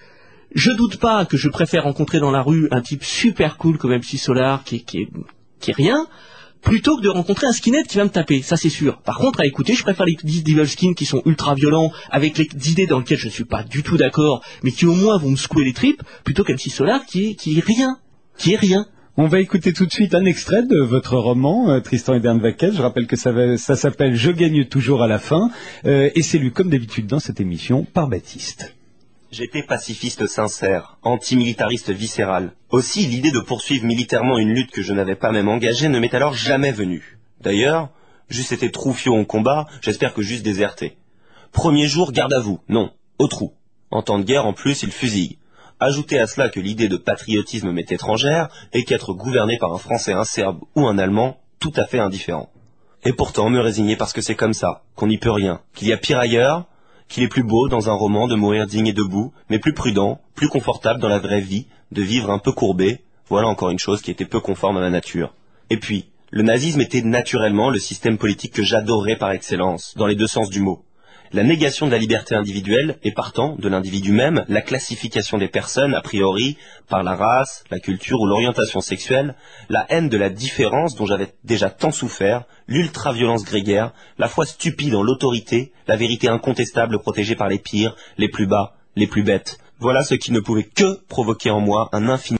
Je doute pas que je préfère rencontrer dans la rue un type super cool comme M C Solar qui est, qui est, qui est rien, plutôt que de rencontrer un skinhead qui va me taper, ça c'est sûr. Par contre, à écouter, je préfère les disques d'Evil Skin qui sont ultra violents, avec les idées dans lesquelles je ne suis pas du tout d'accord, mais qui au moins vont me secouer les tripes, plutôt qu'M C Solar qui est, qui est rien, qui est rien. On va écouter tout de suite un extrait de votre roman, euh, Tristan et Dern Vaquette. Je rappelle que ça, va, ça s'appelle « Je gagne toujours à la fin euh, » et c'est lu comme d'habitude dans cette émission par Baptiste. J'étais pacifiste sincère, antimilitariste viscéral. Aussi, l'idée de poursuivre militairement une lutte que je n'avais pas même engagée ne m'est alors jamais venue. D'ailleurs, j'eusse été Troufiot en combat, j'espère que j'eusse déserté. Premier jour, garde à vous, non, au trou. En temps de guerre, en plus, il fusille. Ajoutez à cela que l'idée de patriotisme m'est étrangère et qu'être gouverné par un Français, un Serbe ou un Allemand, tout à fait indifférent. Et pourtant, me résigner parce que c'est comme ça, qu'on n'y peut rien, qu'il y a pire ailleurs, qu'il est plus beau dans un roman de mourir digne et debout, mais plus prudent, plus confortable dans la vraie vie, de vivre un peu courbé, voilà encore une chose qui était peu conforme à la nature. Et puis, le nazisme était naturellement le système politique que j'adorais par excellence, dans les deux sens du mot. La négation de la liberté individuelle et partant, de l'individu même, la classification des personnes, a priori, par la race, la culture ou l'orientation sexuelle, la haine de la différence dont j'avais déjà tant souffert, l'ultra-violence grégaire, la foi stupide en l'autorité, la vérité incontestable protégée par les pires, les plus bas, les plus bêtes. Voilà ce qui ne pouvait que provoquer en moi un infini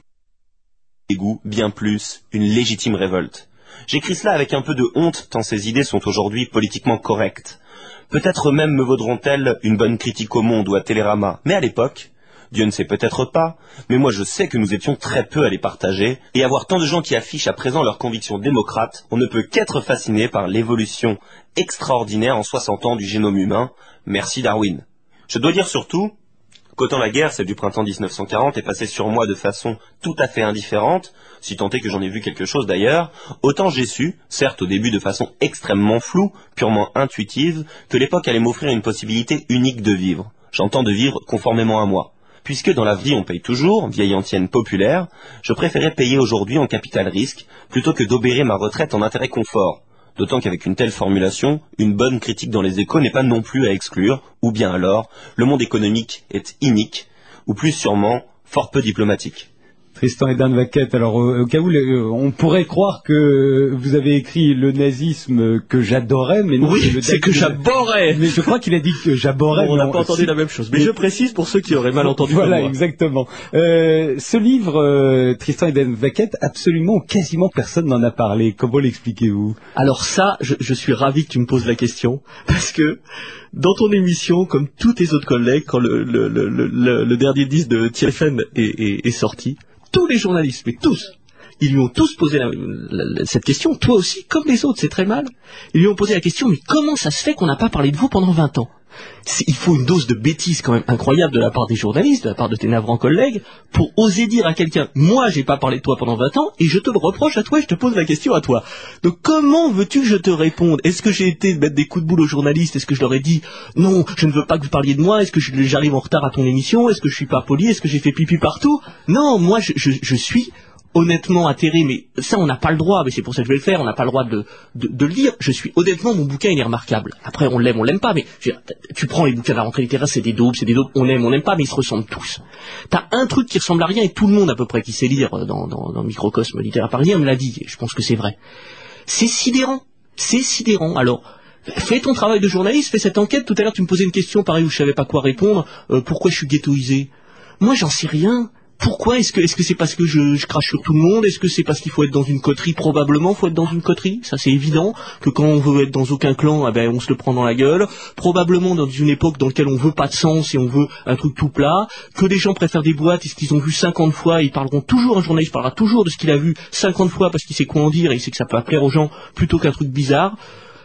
dégoût, bien plus, une légitime révolte. J'écris cela avec un peu de honte, tant ces idées sont aujourd'hui politiquement correctes. Peut-être même me vaudront-elles une bonne critique au Monde ou à Télérama, mais à l'époque, Dieu ne sait peut-être pas, mais moi je sais que nous étions très peu à les partager, et à voir tant de gens qui affichent à présent leurs convictions démocrates, on ne peut qu'être fasciné par l'évolution extraordinaire en soixante ans du génome humain. Merci Darwin. Je dois dire surtout qu'autant la guerre, celle du printemps dix-neuf cent quarante, est passée sur moi de façon tout à fait indifférente, si tant est que j'en ai vu quelque chose d'ailleurs, autant j'ai su, certes au début de façon extrêmement floue, purement intuitive, que l'époque allait m'offrir une possibilité unique de vivre. J'entends de vivre conformément à moi. Puisque dans la vie on paye toujours, vieille antienne populaire, je préférais payer aujourd'hui en capital risque, plutôt que d'obérer ma retraite en intérêt confort. D'autant qu'avec une telle formulation, une bonne critique dans les Échos n'est pas non plus à exclure, ou bien alors, le monde économique est inique, ou plus sûrement, fort peu diplomatique. Tristan et Dern Vaquette, alors au, au cas où euh, on pourrait croire que vous avez écrit le nazisme que j'adorais, mais non, oui, c'est, le c'est que j'aborais. Mais je crois qu'il a dit que j'aborais. Bon, on n'a pas entendu si... la même chose, mais, mais je précise pour ceux qui auraient mal entendu. Voilà, moi. Exactement. Euh, ce livre, euh, Tristan et Dern Vaquette, absolument, quasiment personne n'en a parlé. Comment l'expliquez-vous? Alors ça, je, je suis ravi que tu me poses la question, parce que dans ton émission, comme tous tes autres collègues, quand le, le, le, le, le dernier disque de Thierry Fenn est, est, est sorti, tous les journalistes, mais tous, ils lui ont tous posé la, la, la, cette question, toi aussi, comme les autres, c'est très mal. Ils lui ont posé la question, mais comment ça se fait qu'on n'a pas parlé de vous pendant vingt ans? C'est, il faut une dose de bêtise quand même incroyable de la part des journalistes, de la part de tes navrants collègues, pour oser dire à quelqu'un, moi j'ai pas parlé de toi pendant vingt ans, et je te le reproche à toi et je te pose la question à toi. Donc comment veux-tu que je te réponde? Est-ce que j'ai été mettre des coups de boule aux journalistes? Est-ce que je leur ai dit, non, je ne veux pas que vous parliez de moi? Est-ce que je, j'arrive en retard à ton émission? Est-ce que je suis pas poli? Est-ce que j'ai fait pipi partout? Non, moi je, je, je suis... honnêtement atterré, mais ça on n'a pas le droit, mais c'est pour ça que je vais le faire, on n'a pas le droit de, de, de le lire. Je suis honnêtement, mon bouquin il est remarquable. Après on l'aime, on l'aime pas, mais je, tu prends les bouquins de la rentrée littéraire, c'est des daubes, c'est des daubes, on l'aime, on l'aime pas, mais ils se ressemblent tous. T'as un truc qui ressemble à rien et tout le monde à peu près qui sait lire dans, dans, dans le microcosme littéraire parisien me l'a dit, et je pense que c'est vrai. C'est sidérant, c'est sidérant. Alors, fais ton travail de journaliste, fais cette enquête. Tout à l'heure tu me posais une question pareil où je savais pas quoi répondre, euh, pourquoi je suis ghettoisé? Moi j'en sais rien. Pourquoi? Est-ce que est-ce que c'est parce que je, je crache sur tout le monde? Est-ce que c'est parce qu'il faut être dans une coterie? Probablement, faut être dans une coterie. Ça, c'est évident que quand on veut être dans aucun clan, eh ben, on se le prend dans la gueule. Probablement dans une époque dans laquelle on veut pas de sens et on veut un truc tout plat. Que les gens préfèrent des boîtes et ce qu'ils ont vu cinquante fois, ils parleront toujours, un journaliste parlera toujours de ce qu'il a vu cinquante fois parce qu'il sait quoi en dire et il sait que ça peut plaire aux gens plutôt qu'un truc bizarre.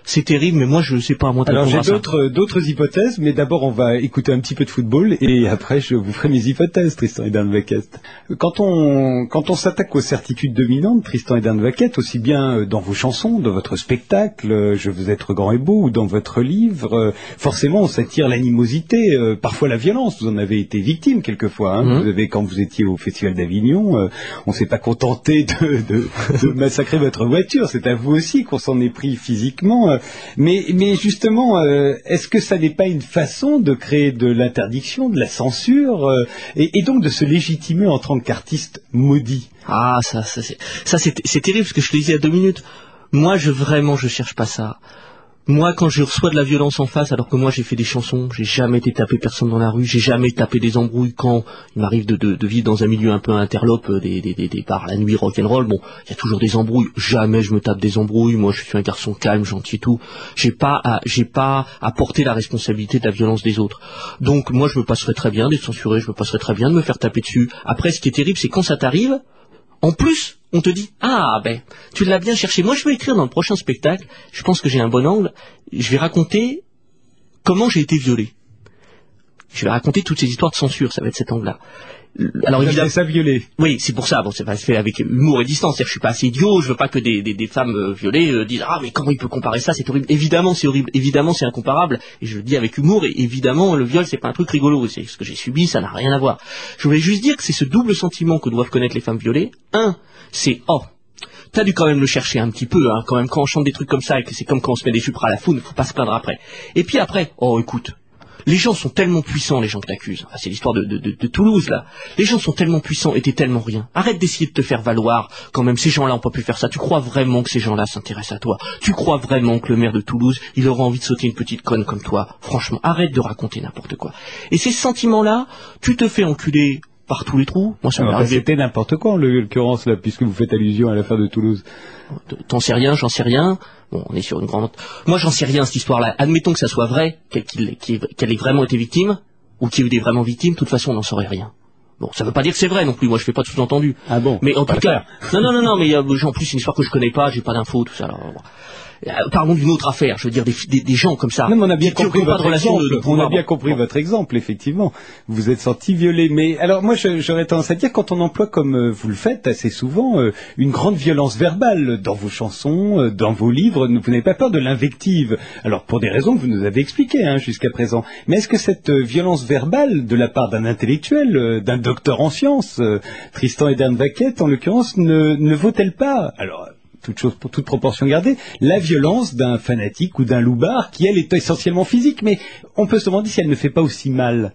c'est terrible, mais moi je sais pas, moi. Alors j'ai d'autres d'autres hypothèses, mais d'abord on va écouter un petit peu de football et après je vous ferai mes hypothèses, Tristan et Dan Vaquette. Quand on quand on s'attaque aux certitudes dominantes, Tristan et Dan Vaquette, aussi bien dans vos chansons, dans votre spectacle, Je veux être grand et beau, ou dans votre livre, forcément on s'attire l'animosité, euh, parfois la violence. Vous en avez été victime quelquefois. Hein. Mmh. Vous avez, quand vous étiez au Festival d'Avignon, euh, on s'est pas contenté de, de, de massacrer votre voiture. C'est à vous aussi qu'on s'en est pris physiquement. Mais, mais justement, euh, est-ce que ça n'est pas une façon de créer de l'interdiction, de la censure, euh, et, et donc de se légitimer en tant qu'artiste maudit? Ah, ça, ça, c'est, ça c'est, c'est terrible, parce que je te disais il y a deux minutes. Moi, je vraiment, je cherche pas ça. Moi, quand je reçois de la violence en face, alors que moi j'ai fait des chansons, j'ai jamais été tapé personne dans la rue, j'ai jamais tapé des embrouilles quand il m'arrive de, de, de vivre dans un milieu un peu interlope, des, des, des, des bars la nuit, rock'n'roll, bon, il y a toujours des embrouilles, jamais je me tape des embrouilles, moi je suis un garçon calme, gentil et tout, j'ai pas à, j'ai pas à porter la responsabilité de la violence des autres. Donc moi je me passerais très bien d'être censuré, je me passerais très bien de me faire taper dessus. Après, ce qui est terrible, c'est quand ça t'arrive, en plus, on te dit, ah ben, tu l'as bien cherché. Moi, je vais écrire dans le prochain spectacle, je pense que j'ai un bon angle, je vais raconter comment j'ai été violé. Je vais raconter toutes ces histoires de censure, ça va être cet angle-là. Alors évidemment, ça violé. Oui, c'est pour ça. Bon, c'est pas fait avec humour et distance. C'est-à-dire, je suis pas assez idiot. Je veux pas que des, des, des femmes euh, violées euh, disent ah mais comment il peut comparer ça, c'est horrible. Évidemment, c'est horrible. Évidemment, c'est incomparable. Et je le dis avec humour. Et évidemment, le viol, c'est pas un truc rigolo. C'est ce que j'ai subi, ça n'a rien à voir. Je voulais juste dire que c'est ce double sentiment que doivent connaître les femmes violées. Un, c'est oh. T'as dû quand même le chercher un petit peu, hein, quand même, quand on chante des trucs comme ça et que c'est comme quand on se met des supras à la foule, faut pas se plaindre après. Et puis après, oh écoute, les gens sont tellement puissants, les gens que t'accuses. Enfin, c'est l'histoire de, de, de, de Toulouse, là. Les gens sont tellement puissants et t'es tellement rien. Arrête d'essayer de te faire valoir. Quand même, ces gens-là ont pas pu faire ça. Tu crois vraiment que ces gens-là s'intéressent à toi? Tu crois vraiment que le maire de Toulouse, il aura envie de sauter une petite conne comme toi? Franchement, arrête de raconter n'importe quoi. Et ces sentiments-là, tu te fais enculer par tous les trous. Moi, ça m'est arrivé. C'était n'importe quoi, en l'occurrence, là, puisque vous faites allusion à l'affaire de Toulouse. T'en sais rien, j'en sais rien. Bon, on est sur une grande... Moi, j'en sais rien, cette histoire-là. Admettons que ça soit vrai, qu'elle, qu'elle ait vraiment été victime, ou qu'il y ait eu des vraiment victimes, de toute façon, on n'en saurait rien. Bon, ça veut pas dire que c'est vrai non plus, moi je fais pas de sous-entendu. Ah bon? Mais en tout cas... Non, non, non, non, mais euh, en plus, c'est une histoire que je connais pas, j'ai pas d'infos, tout ça. Alors, bon. Euh, parlons d'une autre affaire, je veux dire des, des, des gens comme ça. Non, mais on a bien compris votre exemple. De, de on a bien compris bon. votre exemple, effectivement. Vous êtes senti violé. Mais alors moi, je, j'aurais tendance à dire, quand on emploie comme euh, vous le faites assez souvent, euh, une grande violence verbale dans vos chansons, euh, dans vos livres, vous n'avez pas peur de l'invective. Alors pour des raisons que vous nous avez expliquées hein, jusqu'à présent. Mais est-ce que cette euh, violence verbale de la part d'un intellectuel, euh, d'un docteur en sciences, euh, Tristan et Dan Vaquette en l'occurrence, ne, ne vaut-elle pas alors toute chose pour toute proportion gardée, la violence d'un fanatique ou d'un loupard qui, elle, est essentiellement physique, mais on peut se demander si elle ne fait pas aussi mal.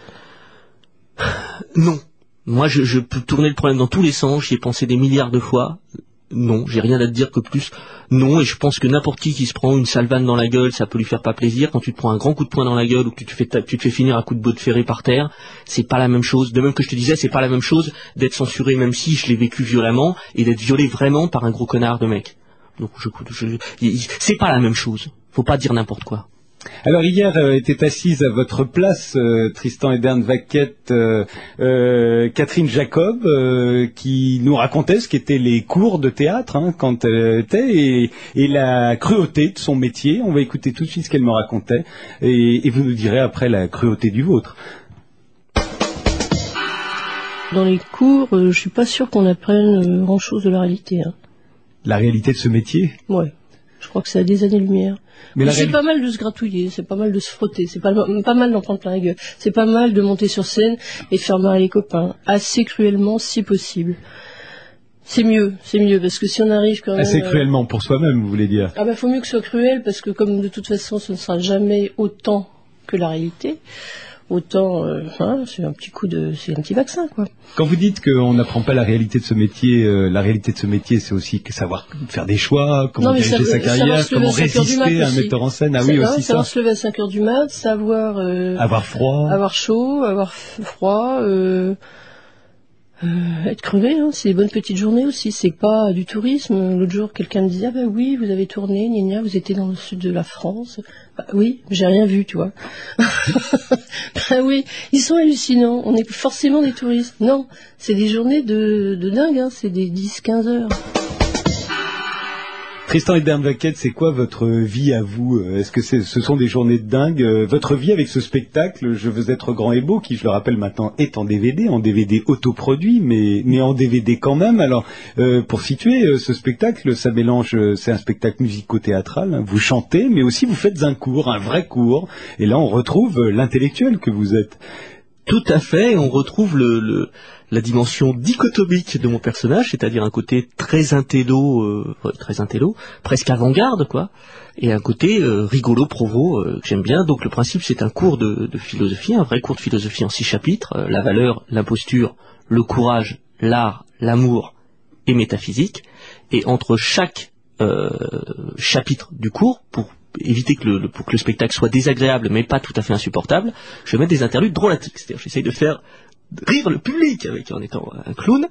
Non. Moi, je, je peux tourner le problème dans tous les sens, j'y ai pensé des milliards de fois. Non, j'ai rien à te dire que plus. Non, et je pense que n'importe qui qui se prend une salvane dans la gueule, ça peut lui faire pas plaisir. Quand tu te prends un grand coup de poing dans la gueule ou que tu te fais, tu te fais finir un coup de botte ferré par terre, c'est pas la même chose. De même que je te disais, c'est pas la même chose d'être censuré, même si je l'ai vécu violemment, et d'être violé vraiment par un gros connard de mec. Donc, je, je, je, c'est pas la même chose. Faut pas dire n'importe quoi. Alors hier euh, était assise à votre place, euh, Tristan et Dan Vaquette, euh, euh, Catherine Jacob, euh, qui nous racontait ce qu'étaient les cours de théâtre hein, quand elle était, et, et la cruauté de son métier. On va écouter tout de suite ce qu'elle me racontait, et, et vous nous direz après la cruauté du vôtre. Dans les cours, euh, je suis pas sûr qu'on apprenne euh, grand-chose de la réalité. Hein. La réalité de ce métier ? Ouais. Je crois que c'est à des années-lumière. Mais, Mais c'est réalité... pas mal de se gratouiller, c'est pas mal de se frotter, c'est pas, pas mal d'en prendre plein la gueule. C'est pas mal de monter sur scène et de faire marrer les copains, assez cruellement si possible. C'est mieux, c'est mieux, parce que si on arrive quand même... Assez cruellement, pour soi-même, vous voulez dire? Ah bah faut mieux que ce soit cruel, parce que comme de toute façon ce ne sera jamais autant que la réalité, autant, euh, hein, c'est un petit coup de, c'est un petit vaccin, quoi. Quand vous dites qu'on n'apprend pas la réalité de ce métier, euh, la réalité de ce métier, c'est aussi que savoir faire des choix, comment non, diriger sa carrière, comment résister à un metteur en scène. Ah oui, non, aussi savoir ça. se lever à cinq heures du mat, savoir euh, avoir froid, avoir chaud, avoir froid, euh, euh, être crevé. Hein, c'est des bonnes petites journées aussi. C'est pas du tourisme. L'autre jour, quelqu'un me disait ah ben oui, vous avez tourné, gna gna, vous étiez dans le sud de la France. Bah, oui, j'ai rien vu, tu vois. Ben oui, ils sont hallucinants. On est forcément des touristes. Non, c'est des journées de, de dingue, hein. C'est des dix quinze heures. Tristan Edern-Vaquette, c'est quoi votre vie à vous? Est-ce que c'est, ce sont des journées de dingue? Votre vie avec ce spectacle, Je veux être grand et beau, qui, je le rappelle maintenant, est en D V D, en D V D autoproduit, mais, mais en D V D quand même. Alors, euh, pour situer euh, ce spectacle, ça mélange, euh, c'est un spectacle musico-théâtral, hein. Vous chantez, mais aussi vous faites un cours, un vrai cours. Et là, on retrouve euh, l'intellectuel que vous êtes. Tout à fait, on retrouve le, le, la dimension dichotomique de mon personnage, c'est-à-dire un côté très intello, euh, très intello, presque avant-garde, quoi, et un côté euh, rigolo, provo, euh, que j'aime bien. Donc le principe, c'est un cours de, de philosophie, un vrai cours de philosophie en six chapitres, euh, la valeur, l'imposture, le courage, l'art, l'amour et métaphysique. Et entre chaque euh, chapitre du cours, pour éviter que le, le, pour que le spectacle soit désagréable mais pas tout à fait insupportable, je vais mettre des interludes drôlatiques, c'est-à-dire j'essaye de faire rire le public avec, en étant un clown,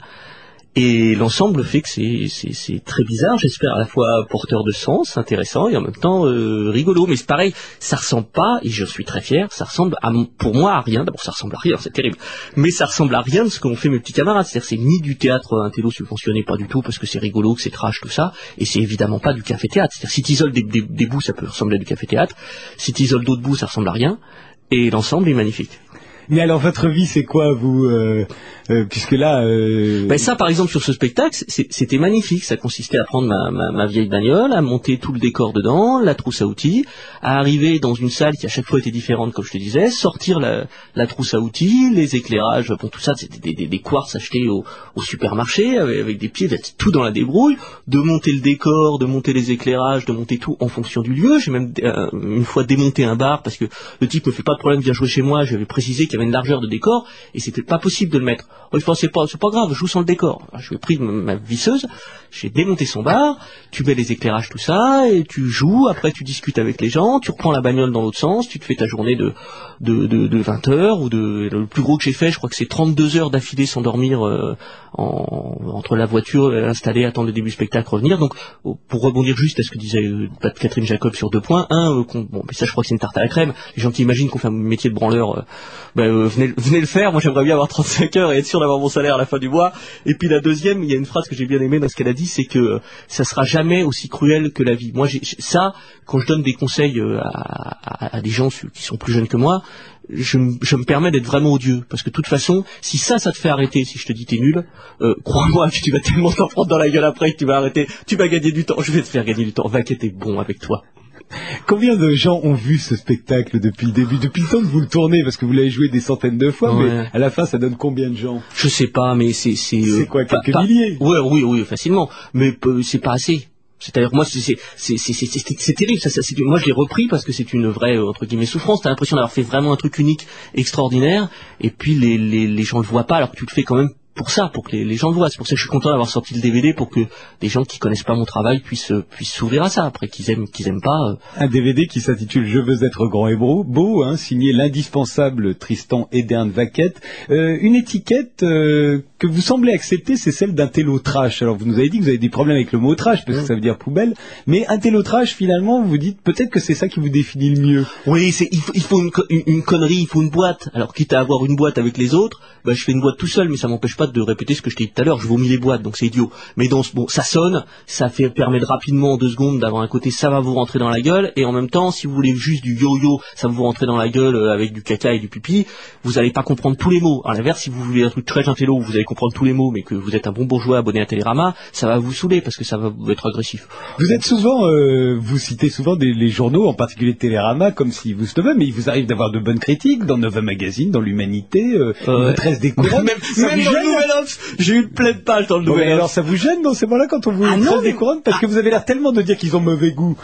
et l'ensemble fait que c'est, c'est, c'est très bizarre, j'espère à la fois porteur de sens, intéressant, et en même temps euh, rigolo, mais c'est pareil, ça ressemble pas, et je suis très fier, ça ressemble à, pour moi à rien, d'abord ça ressemble à rien, c'est terrible, mais ça ressemble à rien de ce qu'ont fait mes petits camarades, c'est-à-dire c'est ni du théâtre intello subventionné, pas du tout, parce que c'est rigolo, que c'est trash, tout ça, et c'est évidemment pas du café-théâtre, c'est-à-dire si t'isoles des, des, des bouts, ça peut ressembler à du café-théâtre, si t'isoles d'autres bouts, ça ressemble à rien, et l'ensemble est magnifique. Mais alors votre vie, c'est quoi, vous euh, euh, puisque là... Euh... Ben ça, par exemple, sur ce spectacle, c'est, c'était magnifique. Ça consistait à prendre ma, ma, ma vieille bagnole, à monter tout le décor dedans, la trousse à outils, à arriver dans une salle qui à chaque fois était différente, comme je te disais, sortir la, la trousse à outils, les éclairages, bon tout ça, c'était des, des, des quartz achetés au, au supermarché, avec, avec des pieds, d'être tout dans la débrouille, de monter le décor, de monter les éclairages, de monter tout en fonction du lieu. J'ai même euh, une fois démonté un bar, parce que le type me fait pas de problème, viens jouer chez moi, j'avais précisé qu'il y avait une largeur de décor, et c'était pas possible de le mettre. Oh, il pensait pas, c'est pas grave, je joue sans le décor. Alors, je lui ai pris ma visseuse, j'ai démonté son bar, tu mets les éclairages, tout ça, et tu joues, après tu discutes avec les gens, tu reprends la bagnole dans l'autre sens, tu te fais ta journée de, de, de, de vingt heures, ou de, le plus gros que j'ai fait, je crois que c'est trente-deux heures d'affilée sans dormir, euh, en, entre la voiture, l'installer, attendre le début du spectacle, revenir. Donc, pour rebondir juste à ce que disait euh, Catherine Jacob sur deux points, un, euh, bon, mais ça je crois que c'est une tarte à la crème, les gens qui imaginent qu'on fait un métier de branleur, euh, ben, euh, venez, venez le faire, moi j'aimerais bien avoir trente-cinq heures et être sûr d'avoir mon salaire à la fin du mois. Et puis la deuxième, il y a une phrase que j'ai bien aimée dans ce qu'elle a dit, c'est que euh, ça sera jamais aussi cruel que la vie. Moi, j'ai, ça, quand je donne des conseils euh, à, à, à des gens qui sont plus jeunes que moi, je, je me permets d'être vraiment odieux, parce que de toute façon, si ça, ça te fait arrêter, si je te dis t'es nul, euh, crois-moi que tu vas tellement t'en prendre dans la gueule après que tu vas arrêter, tu vas gagner du temps, je vais te faire gagner du temps, Vaquette est bon avec toi. Combien de gens ont vu ce spectacle depuis le début, depuis le temps que vous le tournez, parce que vous l'avez joué des centaines de fois, ouais. Mais à la fin, ça donne combien de gens? Je sais pas, mais c'est... C'est, c'est quoi, quelques pas, milliers? Ouais, oui, oui, facilement, mais euh, c'est pas assez. C'est-à-dire, moi, c'est, c'est, c'est, c'est, c'est, c'est, c'est terrible. Ça, ça, c'est, moi, je l'ai repris parce que c'est une vraie, entre guillemets, souffrance. T'as l'impression d'avoir fait vraiment un truc unique, extraordinaire, et puis les, les, les gens le voient pas, alors que tu le fais quand même pour ça, pour que les, les gens le voient. C'est pour ça que je suis content d'avoir sorti le D V D, pour que des gens qui connaissent pas mon travail puissent puissent s'ouvrir à ça. Après, qu'ils aiment, qu'ils aiment pas. Euh... Un D V D qui s'intitule Je veux être grand et beau, beau hein, signé l'indispensable Tristan Edern-Vaquette. Euh, une étiquette euh, que vous semblez accepter, c'est celle d'un télo trash. Alors vous nous avez dit que vous avez des problèmes avec le mot trash parce que mmh. ça veut dire poubelle, mais un télo trash, finalement, vous dites peut-être que c'est ça qui vous définit le mieux. Oui, c'est il faut, il faut une, une, une connerie, il faut une boîte. Alors quitte à avoir une boîte avec les autres, bah, je fais une boîte tout seul, mais ça m'empêche pas de répéter ce que je t'ai dit tout à l'heure, je vomis les boîtes, donc c'est idiot. Mais dans ce, bon, ça sonne, ça fait, permet de rapidement, en deux secondes, d'avoir un côté, ça va vous rentrer dans la gueule, et en même temps, si vous voulez juste du yo-yo, ça va vous rentrer dans la gueule euh, avec du caca et du pipi, vous allez pas comprendre tous les mots. À l'inverse, si vous voulez un truc très intello, vous allez comprendre tous les mots, mais que vous êtes un bon bourgeois abonné à Télérama, ça va vous saouler, parce que ça va vous être agressif. Vous êtes souvent, euh, vous citez souvent des, les journaux, en particulier Télérama, comme si vous snobez, mais il vous arrive d'avoir de bonnes critiques, dans Nova Magazine, dans l'Humanité, euh, euh, il vous tresse des couronnes. Même, même dans le Nouvel Obs, j'ai eu plein de pages dans le Nouvel Obs. Alors ça vous gêne dans ces moments-là quand on vous ah tresse mais... des couronnes, parce que vous avez l'air tellement de dire qu'ils ont mauvais goût.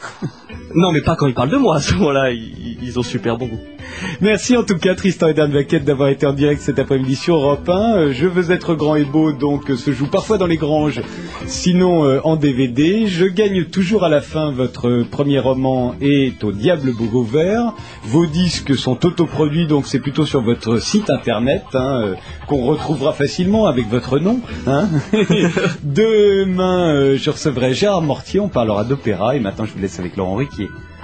Non, mais pas quand ils parlent de moi, à ce moment-là, ils, ils ont super bon goût. Merci en tout cas Tristan Edern-Vaquette d'avoir été en direct cet après-midi sur Europe un. Je veux être grand et beau, donc se joue parfois dans les granges, sinon euh, en D V D. Je gagne toujours à la fin. Votre premier roman est au Diable Beau Vert. Vos disques sont autoproduits, donc c'est plutôt sur votre site internet hein, euh, qu'on retrouvera facilement avec votre nom. Hein. Demain, euh, je recevrai Gérard Mortier, on parlera d'opéra, et maintenant je vous laisse avec Laurent Ruquier.